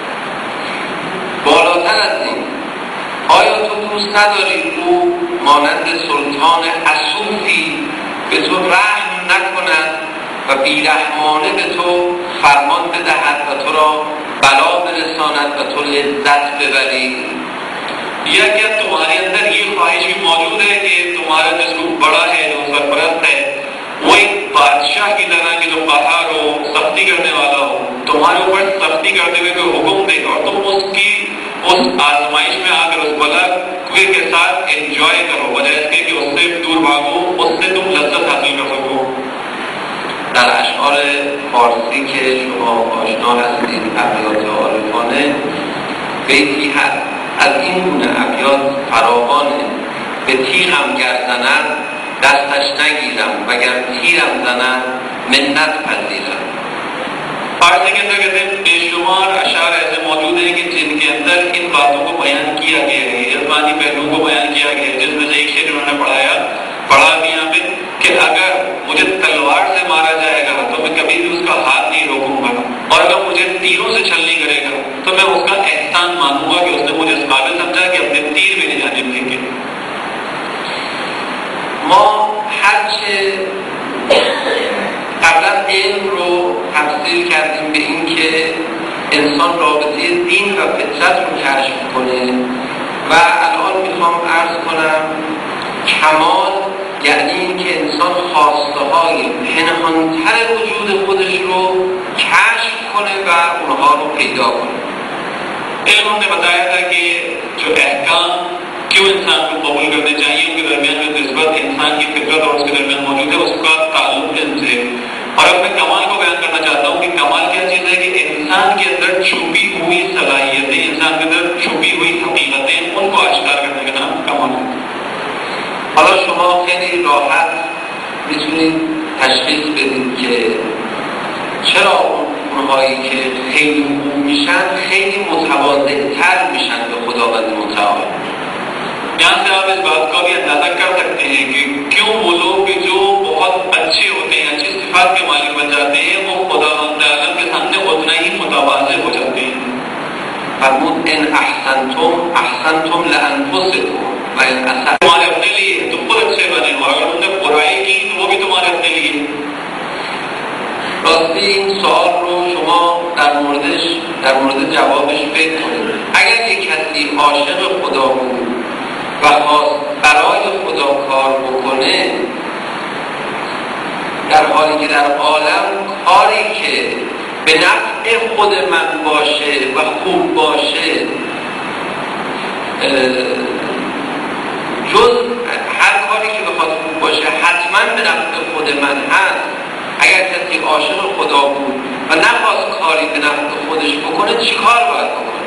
بالاتر از این، آیا تو دوست نداری او مانند سلطان حسوفی به تو رحم نکند و بیرحمانه به تو فرمان بدهد و تو را بلا برساند و تو لذت ببری؟ या क्या तुम्हारे अंदर ये ख्वाहिश भी मौजूद है कि तुम्हारा जिसको बड़ा है, जो सरपरस्त है, वो एक बादशाह की तरह की जो बहार हो, सख्ती करने वाला हो, तुम्हारे ऊपर सख्ती करते हुए कोई हुक्म दे और तुम उसकी उस आजमाइश में आकर उस बला के साथ एंजॉय करो, वजह इसके कि उससे दूर भागो, उससे तुम लज्जत हासिल कर सको. در اشعار فارسی که شما آشنا هستید، ابیات عارفانه، بیتی هست از این گونه ابیات فراوانه: به تیغم گر زند دستش نگیرم وگر تیرم زند منت پذیرم. फारसी के अंदर कहते हैं बेशुमार अशार ऐसे मौजूद हैं कि जिनके अंदर इन बातों को बयान किया गया है, जज्बानी पहलुओं को बयान किया गया है, जिसमें से एक शेर उन्होंने पढ़ाया पढ़ा भी यहाँ पे कि अगर मुझे तलवार से मारा जाएगा तो मैं कभी भी उसका हाथ नहीं रोकूंगा, और अगर मुझे तीरों से छलनी करेगा तो मैं उसका एहसान मानूंगा कि उसने मुझे इस काबिल समझा कि अपने तीर मेरी जानिब फेंके. ما هرچه قبلا علم رو تفسیر کردیم به این که انسان رابطه دین و فطرت رو کشف کنه و الان میخوام عرض کنم کمال یعنی این که انسان خواسته های پنهانتر وجود خودش رو کشف کنه و اونها رو پیدا کنه. علم ने बताया था कि जो अहकाम क्यों इंसान को कबूल करने चाहिए, उनके दरमियान जो निस्बत इंसान की फितरत और उसके दरमियान मौजूद है, उसका ताल्लुक इनसे. और अब मैं कमाल को बयान करना चाहता हूँ कि कमाल क्या चीज़ है कि इंसान के अंदर छुपी हुई सलाहियतें, इंसान के अंदर छुपी हुई हकीकतें, उनको आश्कार करने का नाम कमाल है. حالا شما خیلی راحت میتونید تشخیص بدید که چرا اونهایی که خیلی خوب میشن خیلی متواضع‌تر میشن به خداوند متعال. यहाँ से आप इस बात का भी अंदाजा कर सकते हैं कि क्यों वो लोग जो बहुत अच्छे होते हैं, अच्छी सिफात के मालिक बन जाते हैं, वो खुदावंद आलम के सामने उतना ही मुतवाज़े हो जाते हैं. فرمود ان احسنتم احسنتم لانفسکم و ان اسأتم तुम्हारे अपने लिए तुम खुद अच्छे बने हो, अगर तुमने बुराई की तो वो भी तुम्हारे अपने लिए. راستی این سوال رو شما در موردش در مورد جوابش فکر کنید. اگر یک کسی عاشق خدا بود و خواست برای خدا کار بکنه، در حالی که در عالم کاری که به نفع خود من باشه و خوب باشه، جز هر کاری که بخواد خوب باشه حتما به نفع خود من هست. اگر کسی عاشق خدا بود و نخواست کاری به نفع خودش بکنه، چی کار باید بکنه؟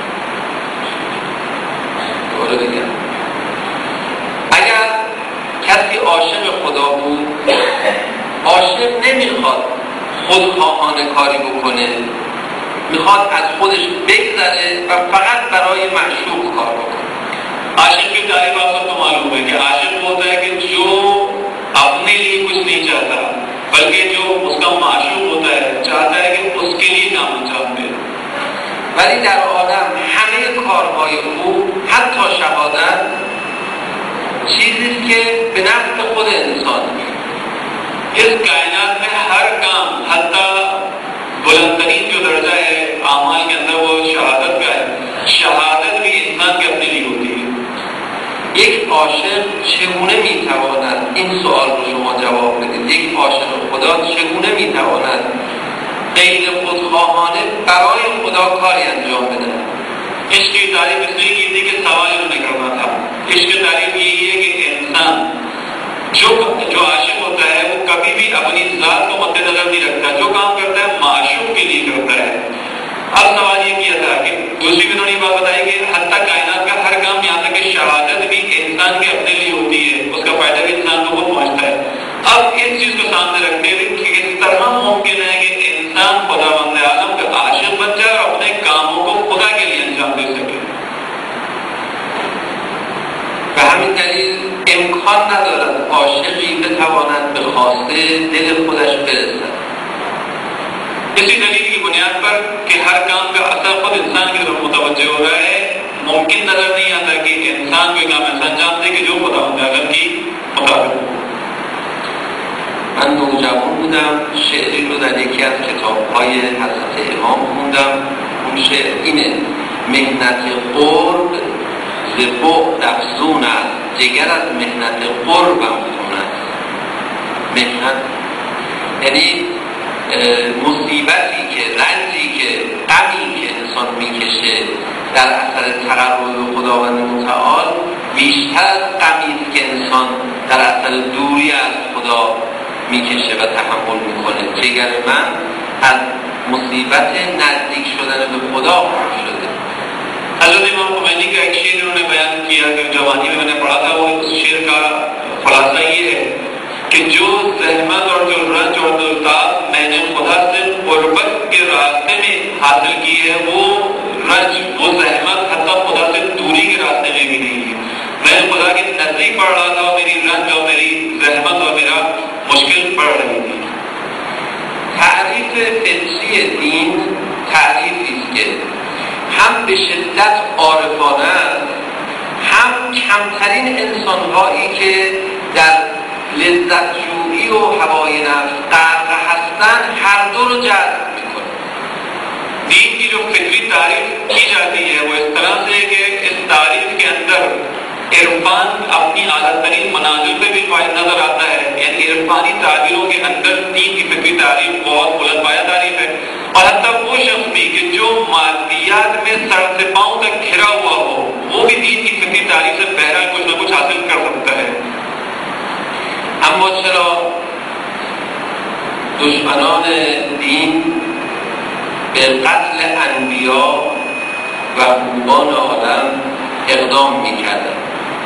دوباره بگم، اگر کسی عاشق خدا بود، عاشق نمیخواد خودخواهانه کاری بکنه، میخواد از خودش بگذره و فقط برای معشوق کار بکنه. عاشق की तारीफ आप सबको मालूम है कि आशिक होता है कि जो अपने लिए कुछ नहीं चाहता, बल्कि जो उसका माशूक होता है चाहता है कि उसके लिए काम अंजाम दे. ولی در آدم همه کارهای خوب، حتی شهادت، چیزیست که به نفع خود انسان. इस कायनात में हर काम, हत्ता बुलंदतरीन जो दर्जा है आमाल के अंदर वो शहादत का है. शहादत भी इंसान के अपने लिए होती है. یک عاشق چگونه میتواند، این سوال رو شما جواب بدید، یک عاشق خدا چگونه میتواند غیر خودخواهانه برای خدا کاری انجام بده؟ عشق کی تعریف इसलिए की थी कि सवाल उन्होंने करना था. इश्क की तारीफ यही है कि इंसान जो जो आशिक होता है वो कभी भी अपनी जात को मद्देनजर नहीं रखता, जो काम करता है माशूक के लिए करता है. अब सवाल ये किया था कि दूसरी भी उन्होंने बात बताई कि हत्ता कायनात का हर काम, यहाँ तक कि शहादत भी इंसान के अपने लिए होती है, उसका फायदा भी इंसान को बहुत पहुंचता है. अब इस चीज को सामने रखते हुए कि इस तरह मुमकिन है कि इंसान खुदावंद आलम का आशिक बन जाए और अपने कामों को खुदा के लिए अंजाम दे सके. به همین دلیل امکان ندارد عاشقی بتواند به خواسته دل خودش برسد. इसी दलील की बुनियाद पर कि हर काम का असर खुद इंसान की तरफ मुतवज्जह हो रहा है, मुमकिन नजर नहीं आता कि इंसान कोई काम ऐसा अंजाम दे कि जो खुदावंद आलम की मुताबिक हो. من نوجوان بودم، شعری رو در یکی از کتاب‌های حضرت امام خوندم. اون شعر اینه: مهنت قرب ز بعد افزون است، جگر از مهنت قربم خون است. مهنت یعنی مصیبتی که، رنجی که، غمی که انسان میکشه در اثر تقرب به خداوند متعال بیشتر از غمی که انسان در اثر دوری از خدا میکشه و تحمل میکنه. جگر من از مصیبت نزدیک شدن به خدا خون شده. हज़रत इमाम खुमैनी का एक शेर उन्होंने बयान किया कि जवानी में मैंने पढ़ा था, वो उस शेर का खुलासा ये है कि जो ज़हमत और जो रंज और जो ताब मैंने खुदा से क़ुर्बत के रास्ते में हासिल की है, वो रंज, वो ज़हमत हत्ता खुदा से दूरी के रास्ते में भी नहीं है. मैं खुदा के नज़दीक पढ़ रहा था और मेरी रंज और मेरी ज़हमत और मेरा मुश्किल पड़ रही थी. تعریف فطری دین تعریفی است که هم به شدت عارفانه است، هم کمترین انسان‌هایی که در لذت جویی و هوای نفس غرق هستند هر دو رو جذب می‌کنه. دین کی جو فطری تعریف کی जाती है वो इस तरह से कि इस तारीफ के अंदर इरफान अपनी आला तरीन मनाजिल पे भी नजर आता है. यानी इरफानी ताबीरों के अंदर दीन की फिक्री तारीफ बहुत बुलंद पाया तारीफ है. और हत्ता वो शख्स भी कि जो मादियात में सर से पांव तक घिरा हुआ हो, वो भी दीन की फिक्री तारीफ से बहरहाल कुछ न कुछ हासिल कर सकता है. اما چرا دشمنان دین به قتل انبیا و خوبان عالم اقدام میکردن؟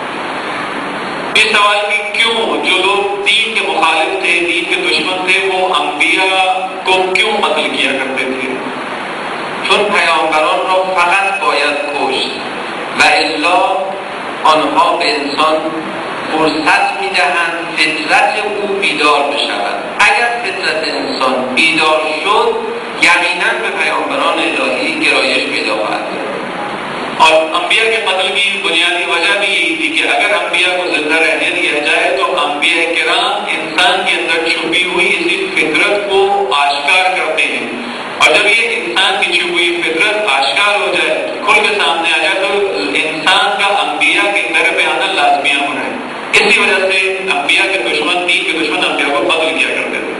इस सवाल की क्यों जो लोग दीन के मुखालिफ थे, दीन के दुश्मन थे, वो अंबिया को क्यों कत्ल किया करते थे? چون پیامبران را فقط باید کشت و الا آنها به انسان فرصت میدهند فطرت او بیدار بشود. اگر فطرت انسان بیدار شد، یقینا به پیامبران الهی گرایش پیدا خواهد کرد. और अंबिया के कत्ल की बुनियादी वजह भी यही थी कि अगर अंबिया को जिंदा रहने दिया जाए तो अंबिया किराम इंसान के अंदर छुपी हुई इसी फितरत को आश्कार करते हैं. और जब ये इंसान की छुपी हुई फितरत आश्कार हो जाए, खुल के सामने आ जाए, तो इंसान का अंबिया के दर पे आना लाजमिया होना है. इसी वजह से अंबिया के दुश्मन, दीन के दुश्मन अंबिया को कत्ल किया करते थे.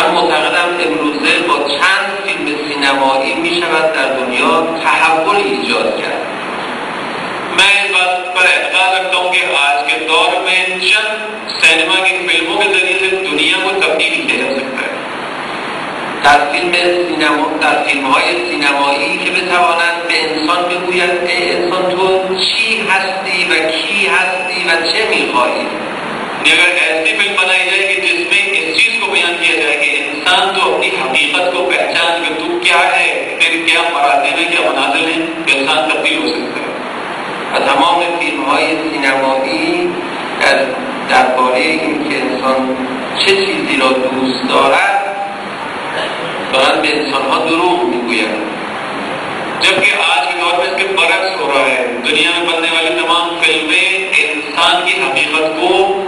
من معتقدم امروزه با چند فیلم سینمایی می شود در دنیا تحول ایجاد کرد. मैं इस बात पर एतबार रखता हूँ कि आज के दौर में चंद सिनेमा की फिल्मों के जरिए से दुनिया को तब्दील किया जा सकता है. در فیلم سینما در فیلم‌های سینمایی که بتوانند به انسان بگویند ای انسان تو چی هستی و کی هستی و چه می‌خواهی. अगर ऐसी फिल्म बनाई जाए कि जिसमें इस चीज को बयान किया जाए कि इंसान तो अपनी हकीकत को पहचान कर तू क्या है, तेरे क्या मरातिब है, क्या मनाजिल है, इंसान तब्दील हो सकता है. و تمام فیلم‌های سینمایی در درباره اینکه انسان چه چیزی را دوست دارد دارن به انسان‌ها دروغ میگویند. जबकि आज के दौर में इसके बरक्स हो रहा है. दुनिया में बनने वाली तमाम फिल्में इंसान की हकीकत को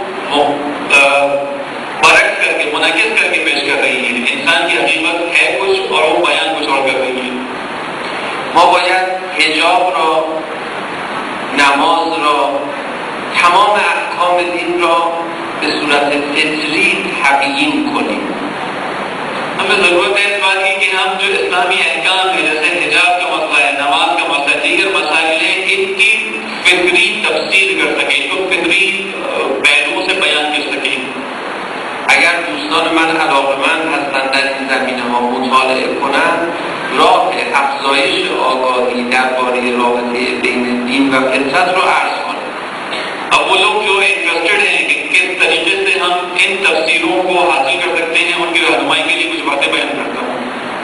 बरक्स करके मुनाकिस करके पेश कर रही है. इंसान की हकीकत है कुछ और वो बयान कुछ और कर रही है. ما باید حجاب را، نماز را، تمام احکام دین را به صورت فطری تبیین کنیم. हमें जरूरत है इस बात की कि हम जो इस्लामी अहकाम है जैसे हिजाब का मसला है, नमाज का मसला, दीगर मसाइल है, इनकी फितरी तफसीर कर सके, इनको फितरी पहलुओं से बयान कर सके. اگر دوستان من علاقه‌مند هستند در این زمینه‌ها مطالعه کنند راه افزایش آگاهی درباره رابطه بین دین و فطرت را عرض کنند. अब वो लोग जो इंटरेस्टेड हैं कि किस तरीके से हम इन तफसीरों को हासिल कर सकते हैं उनकी रहनुमाई के लिए कुछ बातें बयान करता हूँ.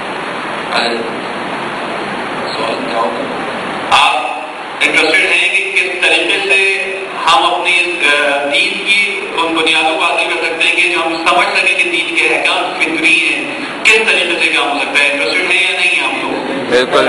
आप इंटरेस्टेड हैं कि किस तरीके से हम अपनी दीन की उन बुनियादों को हासिल कर सकते हैं कि जो हम समझ सकें कि दीन के अहकाम फितरी हैं, किस तरीके से काम हो सकता है. इंटरेस्टेड है या नहीं आप लोग? बिल्कुल.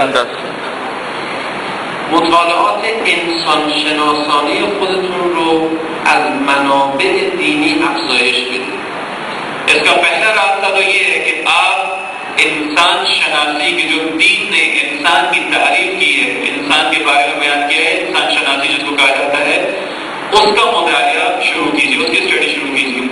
مطالعات انسان شناسانی خودتون رو از منابع دینی افزایش بدید. इसका पहला रास्ता तो ये है कि आप इंसान शनासी की जो दीन ने इंसान की तारीफ की है, इंसान के बारे में बयान किया है, इंसान शनासी जिसको कहा जाता है, उसका मुतालिया शुरू कीजिए, उसकी स्टडी शुरू कीजिए.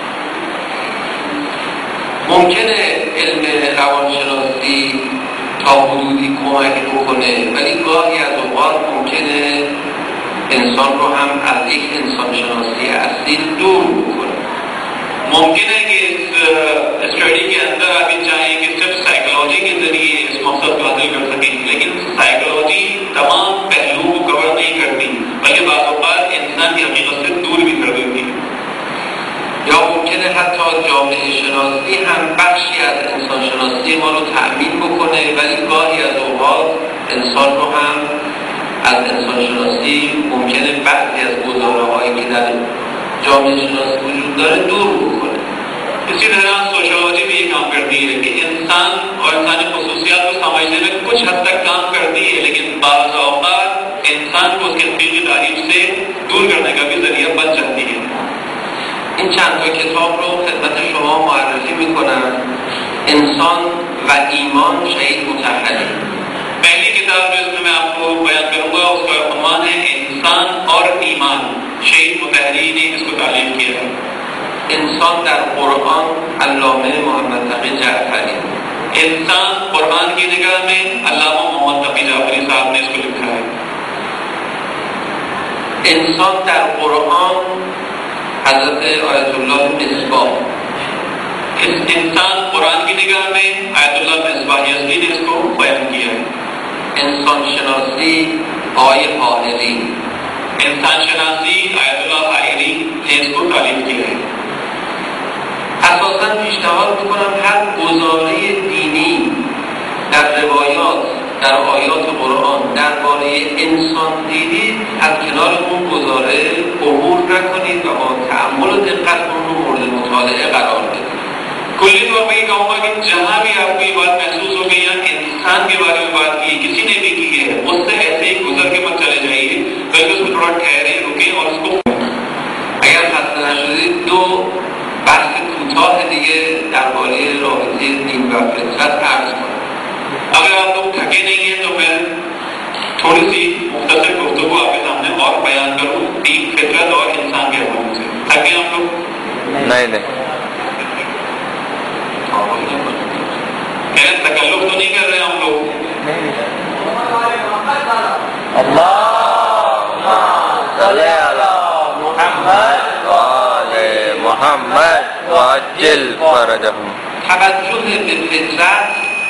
ممکنه علم روانشناسی تا حدودی کمک بکنه ولی گاهی از اوقات ممکنه انسان رو هم از یک انسان شناسی اصیل دور بکنه. मुमकिन है कि इस स्टडी के अंदर आप ये चाहें कि सिर्फ साइकोलॉजी के जरिए इस मकसद को हासिल कर सकें, लेकिन साइकोलॉजी तमाम पहलुओं को कवर नहीं करती बल्कि बाज़ औक़ात इंसान की हकीकत से दूर भी कर देती है. یا ممکنه حتی جامعه شناسی هم بخشی از انسان شناسی ما رو تأمین بکنه ولی گاهی از اوقات انسان رو هم از انسان شناسی ممکنه بعضی از گزاره هایی که در جامعه شناسی وجود داره دور بکنه. इसी तरह सोशोलॉजी भी ये काम करती है कि इंसान और इंसानी खसूसियात को समझने में कुछ हद तक काम करती है, लेकिन बाज़ औक़ात इंसान को उसके हकीकी तारीफ से दूर करने का भी जरिया बन जाती है. این چند تا کتاب رو خدمت شما معرفی میکنم. انسان و ایمان شهید مطهری. पहली किताब जो इसमें मैं आपको बयान करूंगा उसका उन्वान है इंसान और ईमान. शहीद मुतहरी ने इसको तालीम किया है. انسان در قرآن علامه محمد تقی جعفری. इंसान कुरान की निगाह में अल्लामा मोहम्मद तकी जाफरी साहब ने इसको लिखा है. انسان در قرآن حضرت آیت الله مصباح. इस इंसान कुरान की निगाह में आयतुल्लाह मिसबाह यज़दी ने इसको बयान किया है. انسان شناسی آقای حائری. इंसान शनासी आयतुल्लाह हायरी ने इसको तालीम किया है. اساساً پیشنهاد میکنم هر گزاره دینی در روایات در آیات قرآن درباره انسان دیدید از کنار اون گزاره عبور نکنید و با تأمل و دقت اون رو مورد مطالعه قرار بدید. कुल्ली तौर पर ये कहूँगा कि जहाँ भी आपको ये बात महसूस हो गई या इंसान के बारे में बात की किसी ने भी की है उससे ऐसे ही गुजर के मत चले जाइए, बल्कि उसको थोड़ा ठहरे रुके और उसको اگر خسته نشدید دو بحث کوتاه دیگه درباره رابطه دین و فطرت عرض کنم. अगर आप लोग थके नहीं हैं तो मैं थोड़ी सी मुख्तसर गुफ्तगू आपके सामने और बयान करूँ दीन, फितरत और इंसान के हवाले से. थके आप लोग? नहीं नहीं. تفاوت نکنیم. یعنی تکلف تو نہیں کر رہے ہم لوگ. اللهم صل على محمد و آل محمد و عجل فرجهم. توجه به فطرت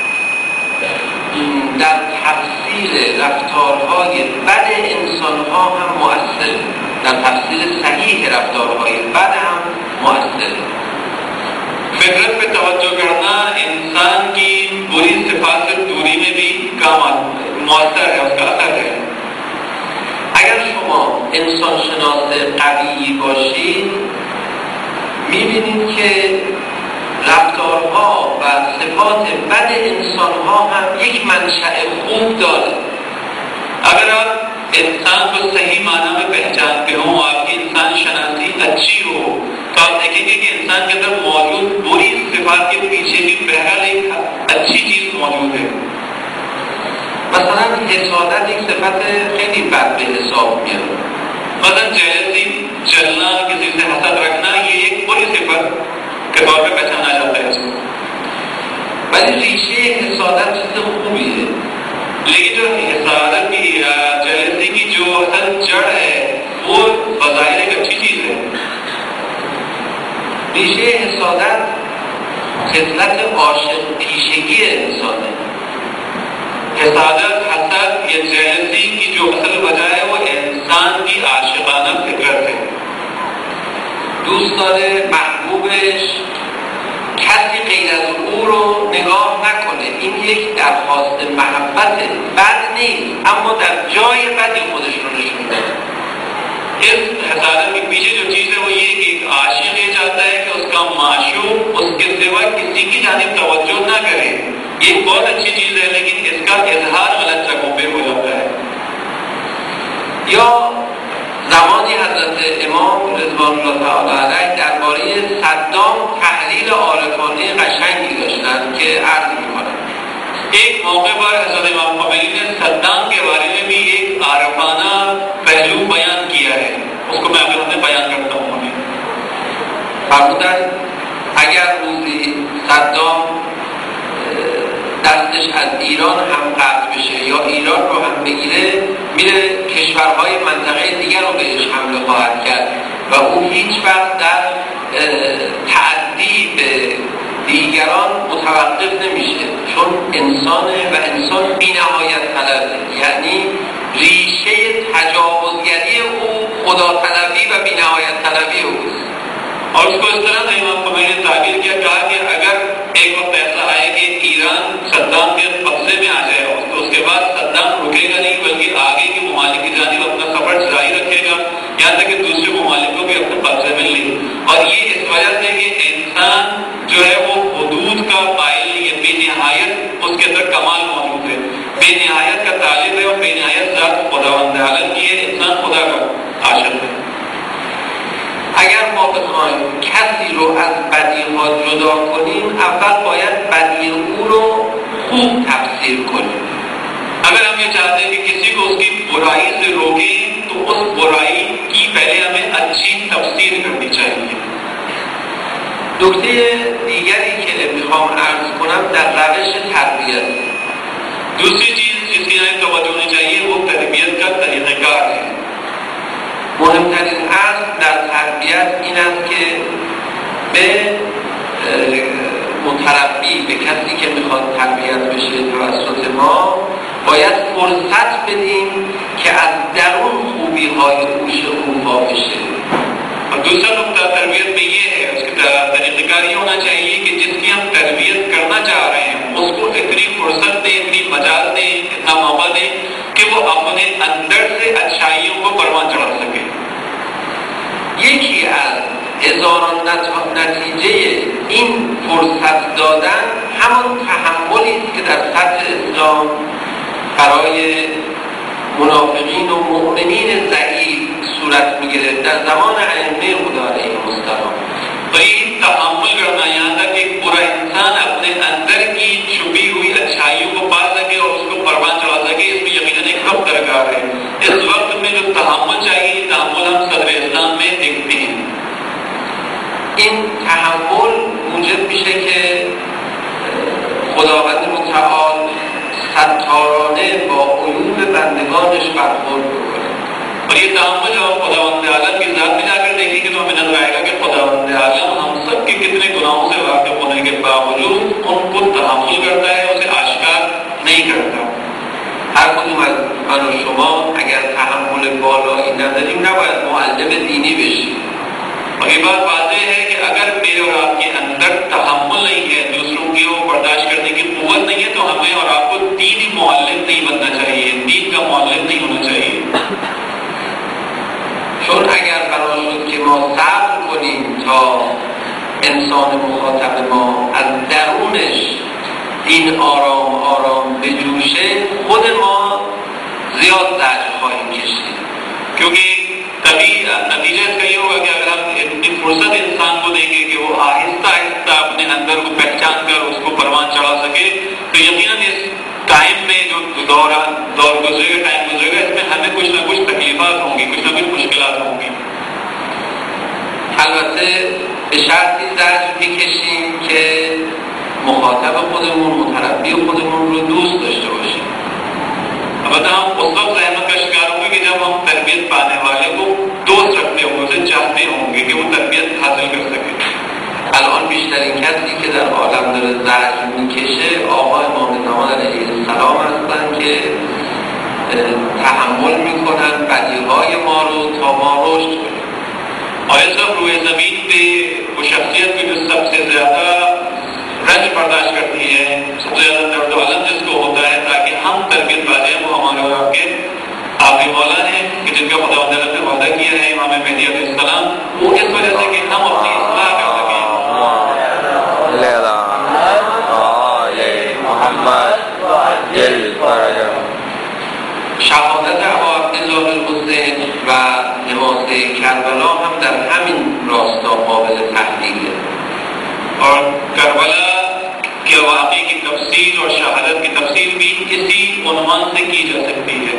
در تفسیر رفتارهای بد انسانها هم مؤثره، در تفسیر صحیح رفتارهای بد هم مؤثره. فطرت پہ توجہ کرنا انسان کی بری صفات سے دوری میں بھی کام مؤثر ہے، اس کا اثر ہے. اگر شما انسان شناس قوی باشید میبینید که رفتارها و صفات بد انسانها هم یک منشأ خوب داره. اگر آپ انسان کو صحیح معنی میں پہچانتے ہوں، آپ کی انسان شناسی اچھی ہو، تو آپ دیکھیں گے کہ انسان کے اندر موجود بری صفات کے پیچھے بھی بہرحال ایک اچھی چیز موجود ہے. مثلا حسادت ایک صفت خیلی بد به حساب میاد. مثلا جیلسی، چلنا، کسی سے حسد رکھنا، یہ ایک بری صفت کے طور پہ پہچانا جاتا ہے اس کو. ولی ریشه حسادت چیز خوبیه. لیکن جو حسادت کی جیلسی کی جو اصل جڑ ہے وہ بظاہر ایک اچھی چیز ہے. ریشه حسادت خصلت عاشق پیشگی انسانه. حسادت، حسد یا جیلسی کی جو اصل وجہ ہے وہ انسان کی عاشقانہ فطرت ہے. دوست داره محبوبش کسی غیر از او رو نگاه نکنه. این یک درخواست محبته، بد نیست، اما در جای بدی خودش رو نشون میده. اس حسادت کے پیچھے جو چیز ہے وہ یہ کہ ایک عاشق یہ چاہتا ہے کہ اس کا معشوق اس کے سوا کسی کی جانب توجہ نہ کرے. یہ ایک بہت اچھی چیز ہے، لیکن اس کا اظہار غلط جگہوں پہ ہو جاتا ہے. یا زمانی حضرت امام رضوان الله تعالی علیه درباره صدام تحلیل عارفانه قشنگی داشتن که عرض می‌کنم. ایک موقع پر حضرت امام خمینی نے صدام کے بارے میں بھی ایک عارفانہ پہلو بیان کیا ہے. اس کو میں آپ کے سامنے بیان کرتا ہوں. فرمودن اگر روزی صدام دستش از ایران هم قطع بشه یا ایران رو هم بگیره، میره کشورهای منطقه دیگر رو بهش حمله خواهد کرد و او هیچ وقت در تعدی به دیگران متوقف نمیشه، چون انسانه و انسان بی نهایت طلبه. یعنی ریشه تجاوزگری او خدا طلبی و بی نهایت طلبی اوست. اور اس کو اس طرح سے امام خمینی نے تعبیر کیا، کہا کہ اگر ایک وقت ایسا آئے کہ ایران صدام کے قبضے میں آ جائے تو اس کے بعد صدام رکے گا نہیں، بلکہ آگے کے ممالک کی جانب اپنا سفر جاری رکھے گا، یہاں تک کہ دوسرے ممالک کو بھی اپنے قبضے میں لے. اور یہ اس وجہ سے کہ انسان جو ہے وہ حدود کا قائل نہیں ہے، بے نہایت اس کے اندر کمال موجود ہے، بے نہایت کا طالب ہے اور بے نہایت ذات خداوند عالم کی ہے، انسان خدا کا عاشق ہے. اگر ما بخوایم کسی رو از بدی ها جدا کنیم، اول باید بدی او رو خوب تفسیر کنیم. اگر ہم یہ چاہتے ہیں کہ کسی کو اس کی برائی سے روکیں تو اس برائی کی پہلے ہمیں اچھی تفسیر کرنی چاہیے. نکته دیگری که میخوام عرض کنم در روش تربیت. دوسری چیز جس کی ہمیں توجہ ہونی چاہیے وہ تربیت کا طریقہ کار ہے. مهمترین اصل در تربیت این است که به متربی، به کسی که میخواد تربیت بشه توسط ما، باید فرصت بدیم که از درون خوبی های او شکوفا بشه. اور دوسرا نقطہ تربیت میں یہ ہے، اس کا طریقہ کار یہ ہونا چاہیے کہ جس کی ہم تربیت کرنا چاہ رہے ہیں اس کو اتنی فرصت دیں، اتنی مجال دیں، اتنا موقع دیں کہ وہ اپنے اندر سے اچھائیوں کو پروان چڑھا سکے. یکی از هزاران نتیجه این فرصت دادن همون تحملی است که در سطح اسلام برای منافقین و مؤمنین ضعیف صورت میگیره در زمان ائمه خدا علیهم السلام. تو یہ تحمل کرنا یہاں تک ایک پورا انسان اپنے اندر کی چھپی ہوئی اچھائیوں کو پا سکے اور اس کو پروان چڑھا سکے، اس میں یقیناً ایک وقت درکار ہے. اس وقت میں جو تحمل چاہیے، تحمل ہم صدر اسلام میں دیکھتے ہیں. این تحمل موجب میشه که और ये तहम्मुल जो खुदावंद आलम की जात में जाकर देखेंगे तो हमें नजर आएगा कि खुदावंद आलम हम सब के कितने गुनाहों से वाकिफ होने के बावजूद उनको तहम्मुल करता है, उसे आश्कार नहीं करता। هر کدوم از من و شما اگر تحمل بالایی نداریم نباید معلم دینی بشیم. और ये बात वाज़ेह है कि अगर मेरे और आपके अंदर तहम्मुल नहीं है, दूसरों की वो बर्दाश्त करने की कुव्वत नहीं है, तो हमें और आपको दीनी मुअल्लिम नहीं बनना चाहिए, दीन का मुअल्लिम नहीं होना चाहिए। چون اگر قرار شد که ما صبر کنیم تا انسان مخاطب ما از درونش این آرام آرام بجوشه، خود ما زیاد زجر خواهیم کشید. क्योंकि तभी नतीजा इसका ये होगा कि अगर हम इतनी फुर्सत इंसान को देंगे कि वो आहिस्ता आहिस्ता अपने अंदर को पहचान कर उसको परवान चढ़ा सके, तो यकीनन इस टाइम में जो दौर दौर गुजरेगा, टाइम गुजरेगा, इसमें हमें कुछ ना कुछ तकलीफात होंगी, कुछ ना कुछ मुश्किलात होंगी। البته به شرطی زجر میکشیم که مخاطب خودمون، متربی خودمون رو دوست داشته باشیم. البته हम उस वक्त रहमत का शिकार होंगे कि जब हम तरबियत पाने वाले को दोस्त रखते होंगे, उसे चाहते होंगे कि वो तरबियत हासिल कर सके। الان بیشترین کسی که در عالم داره زجر میکشه آقا امام زمان علیه السلام هستن که تحمل میکنن بدیهای ما رو تا ما رشد کنیم. और इस वक्त रूए ज़मीन पे वो शख्सियत की जो सबसे ज्यादा रंज बर्दाश्त करती है, सबसे ज्यादा दर्द व अलम जिसको होता है, ताकि हम तरबियत पा जाए, वो हमारे और आपके आखिरी मौला हैं कि जिनका खुदा ने वादा किया है इमाम मेहदी अलैहिस्सलाम, वो इस वजह से कि हम अपनी इस्लाह कर सकें। شهادت ابا عبدالله الحسین و نماز کربلا هم در همین راستا قابل تحلیله. और करबला के वाक़े की तफसील और शहादत की तफसील भी इसी उन्वान से की जा सकती है।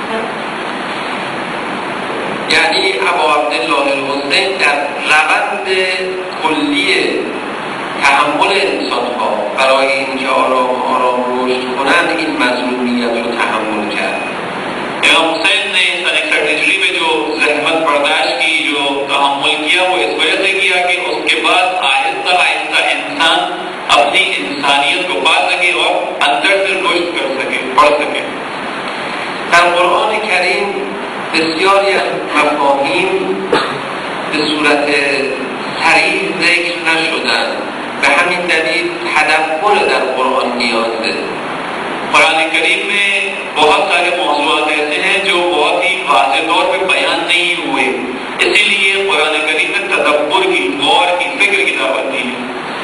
یعنی ابا عبدالله الحسین در روند کلی تحمل انسان‌ها برای اینکه آرام آرام رشد کنند این مظلومیت رو تحمل کرد. इमाम हुसैन ने सन इकसठ हिजरी में जो ज़हमत बर्दाश्त की, जो तहम्मुल किया, वो इस वजह से किया कि उसके बाद आहिस्ता आहिस्ता इंसान अपनी इंसानियत को पा सके और अंदर से रुश्द कर सके, पढ़ सके। در قرآن کریم بسیاری از مفاهیم به صورت صریح ذکر نشدند، به همین دلیل تدبر در قرآن نیاز داره. कुरान करीम में बहुत सारे मौज़ूआत ऐसे हैं जो बहुत ही वाज़ेह तौर पे बयान नहीं हुए, इसीलिए कुरान करीम में तदब्बुर की, गौर की, फिक्र की दावत दी है।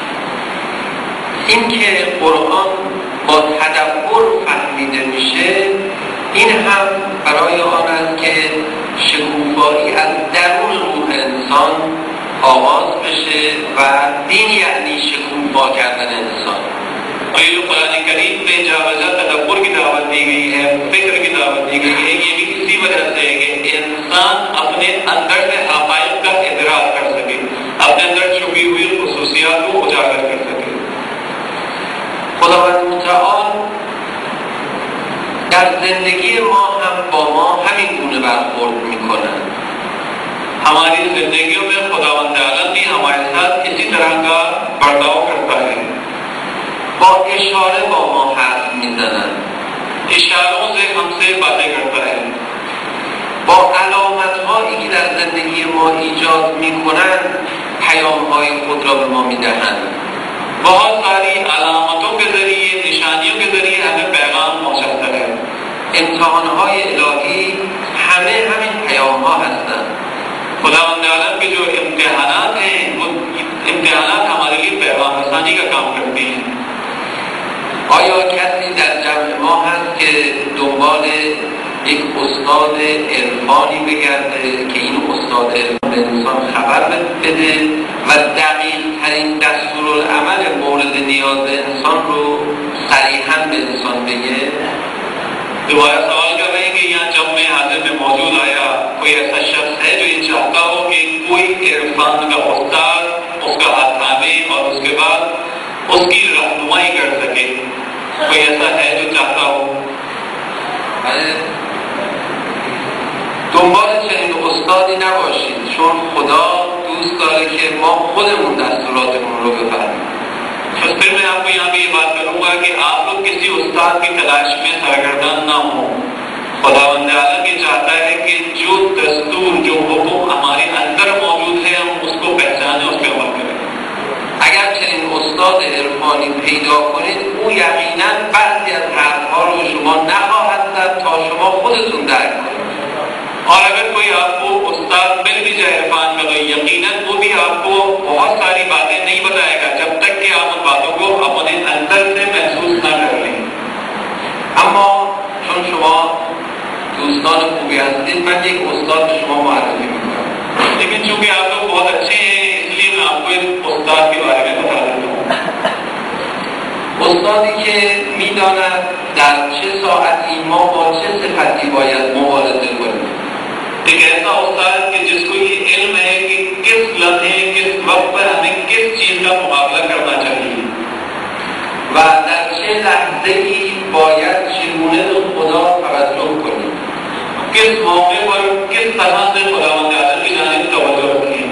اینکه قرآن با تدبر فهمیده میشه این هم برای آن است که شکوفایی از درون روح انسان آغاز بشه و دین یعنی شکوفا کردن انسان. और ये जो कुरान करीम में जावज़ा तदब्बुर की दावत दी गई है, फिक्र की दावत दी गई है, ये भी इसी वजह से है कि इंसान अपने अंदर से हक़ाइक़ का इदराक कर सके, अपने अंदर छुपी हुई खुसूसियात को उजागर कर सके। خداوند متعال در زندگی ما هم با ما همین گونه برخورد میکنن. हमारी जिंदगियों में खुदावंद आलम भी हमारे साथ इसी तरह का बर्ताव करता है। با اشاره با ما حرف میزنن، इशारों से हमसे बातें करता है। با علامت هایی که در زندگی ما ایجاد میکنن پیام های خود را به ما میدهند. बहुत सारी अलामतों के जरिए, निशानियों के जरिए हमें पैगाम पहुंचाता है। امتحان های الهی همه همین پیام ها هستند. खुदावंद आलम के जो इम्तिहानात हैं, वो इम्तिहानात हमारे लिए पैगाम रसानी का काम करते हैं। آیا کسی در جمع ما هست که دنبال یک استاد عرفانی بگرده که این استاد عرفان به انسان خبر بده و دقیق ترین دستورالعمل مورد نیاز انسان رو صریحاً به انسان بگه؟ दोबारा सवाल कर रहे हैं कि यहाँ जब मैं हाजिर में मौजूद आया, कोई ऐसा शख्स है जो ये चाहता हो कि कोई इरफान का उस्ताद उसका हाथ थामे और उसके बाद उसकी रहनुमाई कर सके? कोई ऐसा है जो चाहता हो? دنبال چنین استادی نباشید، چون خدا دوست داره که ما خودمون دستوراتمون رو بفهمیم. بس फिर मैं आपको यहाँ पे ये बात करूँगा कि आप लोग किसी उस्ताद की तलाश में सरगर्दान ना हो। खुदावंद आलम ये चाहता है कि जो दस्तूर जो हुक्म हमारे अंदर मौजूद है हम उसको पहचाने, उस पर अमल करें। اگر چنین استاد عرفانی پیدا کنید او یقینا بعضی از حرفها رو شما نخواهد زد تا شما خودتون درک کنید. और अगर कोई आपको उस्ताद मिल भी जाए इरफान का तो यकीनन वो भी आपको बहुत सारी बातें नहीं बताएगा जब तक कि आप उन बातों को अपने अंदर से महसूस ना कर लें। اما چون شما دوستان خوبی هستید من یک استاد به شما معرفی میکنم. लेकिन चूंकि आप लोग बहुत अच्छे हैं इसलिए मैं आपको इस उस्ताद के बारे में बता देता हूँ। استادی که میداند در چه ساعتی ما با چه صفتی باید مبارزه کنیم. एक ऐसा उस्ताद कि जिसको ये इल्म है कि किस लम्हे किस वक्त पर हमें किस चीज का मुकाबला करना चाहिए و در چه لحظه‌ای باید چگونه به خدا توجه کنیم. किस मौके पर किस तरह से खुदावंद आलम की जानिब तवज्जो रखें।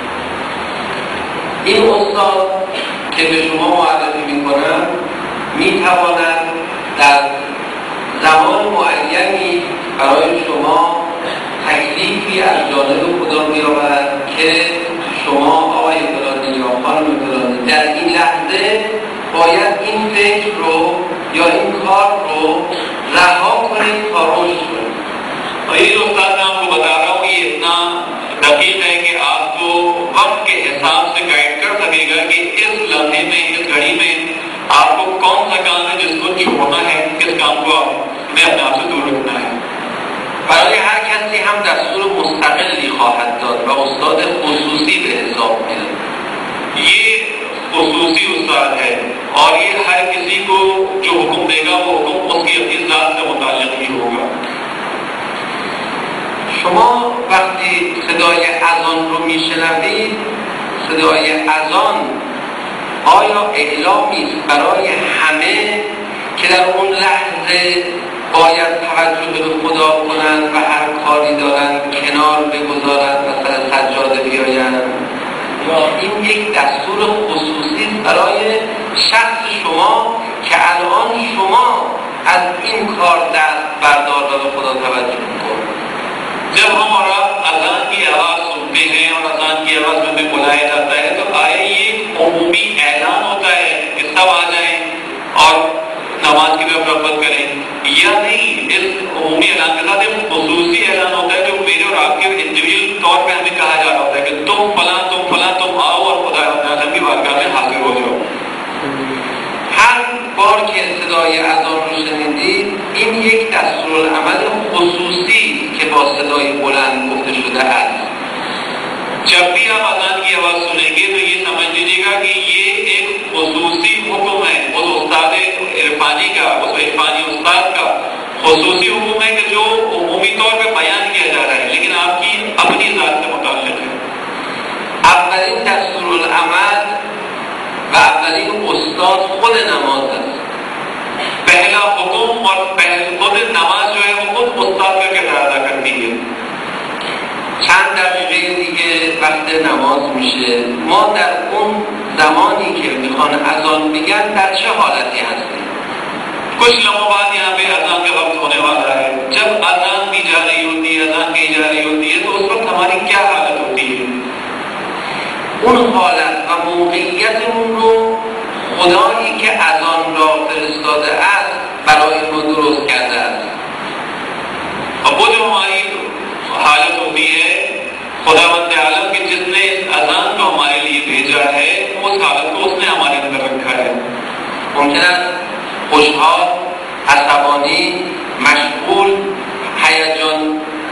این استاد که به شما معرفی میکنم میتواند در زمان معینی برای شما تکلیفی از جانب خدا می‌آورد که شما آقای فلانی یا خانم فلانی در این لحظه باید این فکر رو یا این کار رو رها کنید تا رشد کنید. और ये उस्ताद मैं आपको बता रहा हूँ ये इतना दकीक है कि आपको वक्त के हिसाब से गाइड कर सकेगा कि इस लम्हे में इस घड़ी में आपको कौन सा काम है जिसको छोड़ना है, किस काम को हमें अपने आप से दूर रखना है। برای هر کسی هم دستور مستقلی خواهد داد و استاد خصوصی به حساب میاد. ये خصوصی उस्ताद है और ये हर किसी को जो हुक्म देगा वो हुक्म उसकी अपनी जात से मुताल्लिक़ ही होगा। شما وقتی صدای اذان رو میشنوید صدای اذان آیا اعلامی است برای همه که در اون لحظه باید توجه به خدا کنند و هر کاری دارند کنار بگذارند و سر سجاده بیایند، یا این یک دستور خصوصی است برای شخص شما که الان شما از این کار دست بردار و به خدا توجه میکنید؟ जब हम और आप अजान की आवाज सुनते हैं और अजान की आवाज में भी बुलाया जाता है तो आया ये उमूमी ऐलान होता है कि सब आ जाएं और नमाज की तरफ रग़बत करें, या नहीं इस उमूमी ऐलान के साथ एक खुसूसी ऐलान होता है जो मेरे और आपके इंडिविजुअल तौर पे हमें कहा जा रहा होता है कि तुम फला तुम फला तुम आओ और खुदा की बारगाह में हाजिर हो जाओ। هر بار که صدای اذان رو شنیدید این یک دستورالعمل خصوصی که با صدای بلند گفته شده است. जब भी आप अजान की आवाज सुनेंगे तो ये समझ लीजिएगा कि ये एक खुसूसी हुक्म है उस उस्ताद इरफानी का, उस इरफानी उस्ताद का खुसूसी हुक्म है कि जो उमूमी तौर पे बयान किया जा रहा है लेकिन आपकी अपनी जात से मुताल्लिक़ है। اولین دستورالعمل و اولین استاد خود نماز است. पहला हुक्म और पहले खुद नमाज जो है वो खुद उस्ताद का किरदार अदा करती है। چند دقیقه دیگه وقت نماز میشه، ما در اون زمانی که میخوان اذان میگن در چه حالتی هستیم؟ कुछ लम्हों बाद यहाँ पे अजान का वक्त होने वाला है। जब अजान दी जा रही होती है, अजान की जा रही होती है तो उस वक्त हमारी क्या हालत होती है؟ اون حالت و موقعیتمون رو خدایی که اذان را فرستاده است برای ما درست کرده است. अब वो जो हमारी हालत होती है खुदावंद आलम के जिसने इस अजान को हमारे लिए भेजा है उस हालत को उसने हमारे अंदर रखा है। ممکن است خوشحال، عصبانی، مشغول، هیجان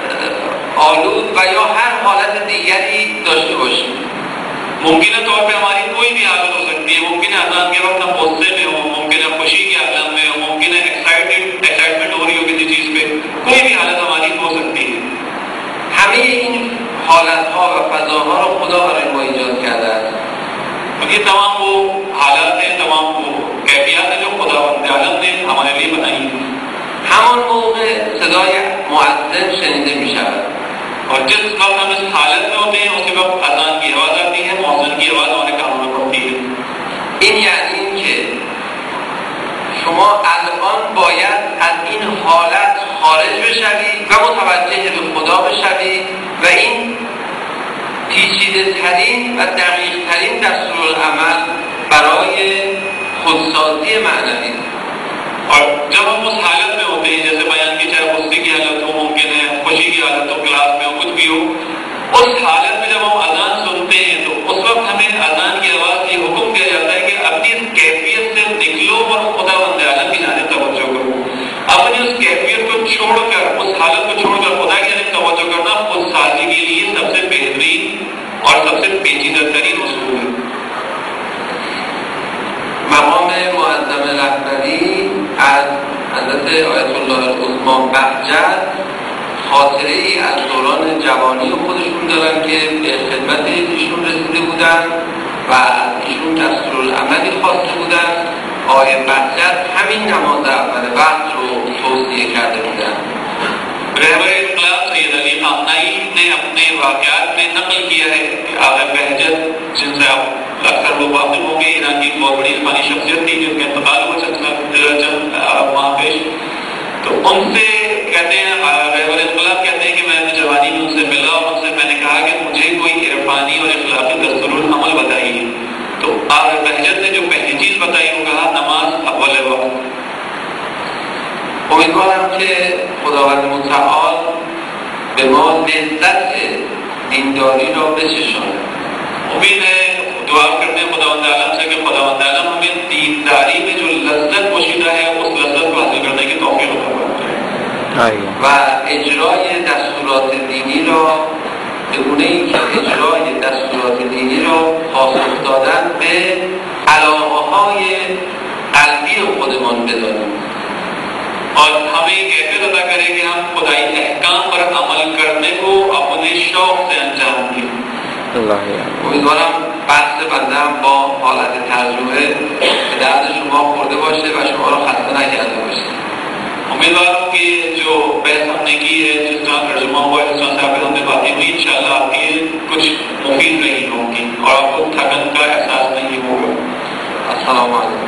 آلود و یا هر حالت دیگری داشته باشیم. मुमकिन तौर पे हमारी कोई भी हालत हो सकती है। मुमकिन है अजान के वक्त हम गुस्से में हो, मुमकिन है खुशी के आलम में हो, मुमकिन है एक्साइटेड एक्साइटमेंट हो रही हो किसी चीज पे, कोई भी हालत हमारी हो सकती है। همه این حالت‌ها و فضاها رو خدا برای ما ایجاد کرده است. ये तमाम वो हालात हैं, तमाम वो कैफियत हैं जो खुदावंद आलम ने हमारे लिए बनाई है। همان موقع صدای مؤذن شنیده می‌شود. और जिस वक्त हम इस हालत में होते हैं उसी वक्त अजान की आवाज आती है, मौजून की आवाज हमारे कानों में पड़ती है. این یعنی این که شما الان باید از این حالت خارج بشوید و متوجه به خدا بشوید و این پیچیده ترین و دقیق ترین دستورالعمل برای خودسازی معنوی. और जब हम उस हालत में होते हैं, जैसे बयान की चाहे गुस्से की हालत हो, मुमकिन है खुशी की हालत हो, क्लास में हो, कुछ भी हो, उस हालत में जब हम अजान सुनते हैं तो उस वक्त हमें अजान की आवाज ये हुक्म दिया जाता है कि अपनी इस कैफियत से निकलो और खुदा बंदे आलम की जानिब तवज्जो करो. अपनी उस कैफियत को छोड़कर, उस हालत को छोड़कर खुदा की जानिब तवज्जो करना खुद साजी के लिए सबसे बेहतरीन और सबसे पेचीदा तरीन उसूल है. مقام معظم رهبری از حضرت آیت الله العظما بهجت خاطره ای از دوران جوانی خودشون دارن که به خدمت ایشون رسیده بودن و ایشون دستورالعملی خواسته بودن. آقای بهجت همین نماز اول وقت رو توصیه کرده بودن. रहबर इनकलाब सैयद अली खामनाई ने अपने वाक़यात में नकल किया है कि आगा बहजत, जिनसे आप अक्सर लोग वाकिफ होंगे, ईरान की बहुत बड़ी इरफानी शख्सियत थी जिनका इंतकाल हुआ चंद वहाँ पेश, तो उनसे कहते हैं, रहबर इनकलाब कहते हैं कि मैं अपनी जवानी में उनसे मिला और उनसे मैंने कहा कि मुझे कोई इरफानी और इखलाकी दस्तूरुल अमल बताइए. तो आगा बहजत ने जो पहली चीज़ बताई वो कहा नमाज अव्वल वक्त. امیدوارم که خداوند متعال به ما لذت دینداری را بچشاند. امید है, दुआ करते हैं खुदावंद आलम से कि खुदावंद आलम हमें दीनदारी में जो लज्जत पोशीदा है उस लज्जत को हासिल करने की तौफीक अता फरमाए و اجرای دستورات دینی را به گونه‌ای که اجرای دستورات دینی را پاسخ دادن به علاقه‌های قلبی خودمان بدانیم. और हमें एक कैफियत अदा करे कि हम खुदाई अहकाम पर अमल करने को अपने शौक से अंजाम दें. امیدوارم بحث بندم با حالت ترجمه به درد شما خورده باشه و شما را خسته نکرده باشه. उम्मीदवारों की जो बहस हमने की है, जिस तरह तर्जुमा हुआ है, जिस तरह से आप हमने बातें हुई, इंशाअल्लाह आपके कुछ मुफीद रही होंगी और आपको थकन का एहसास नहीं होगा. अस्सलाम वालेकुम.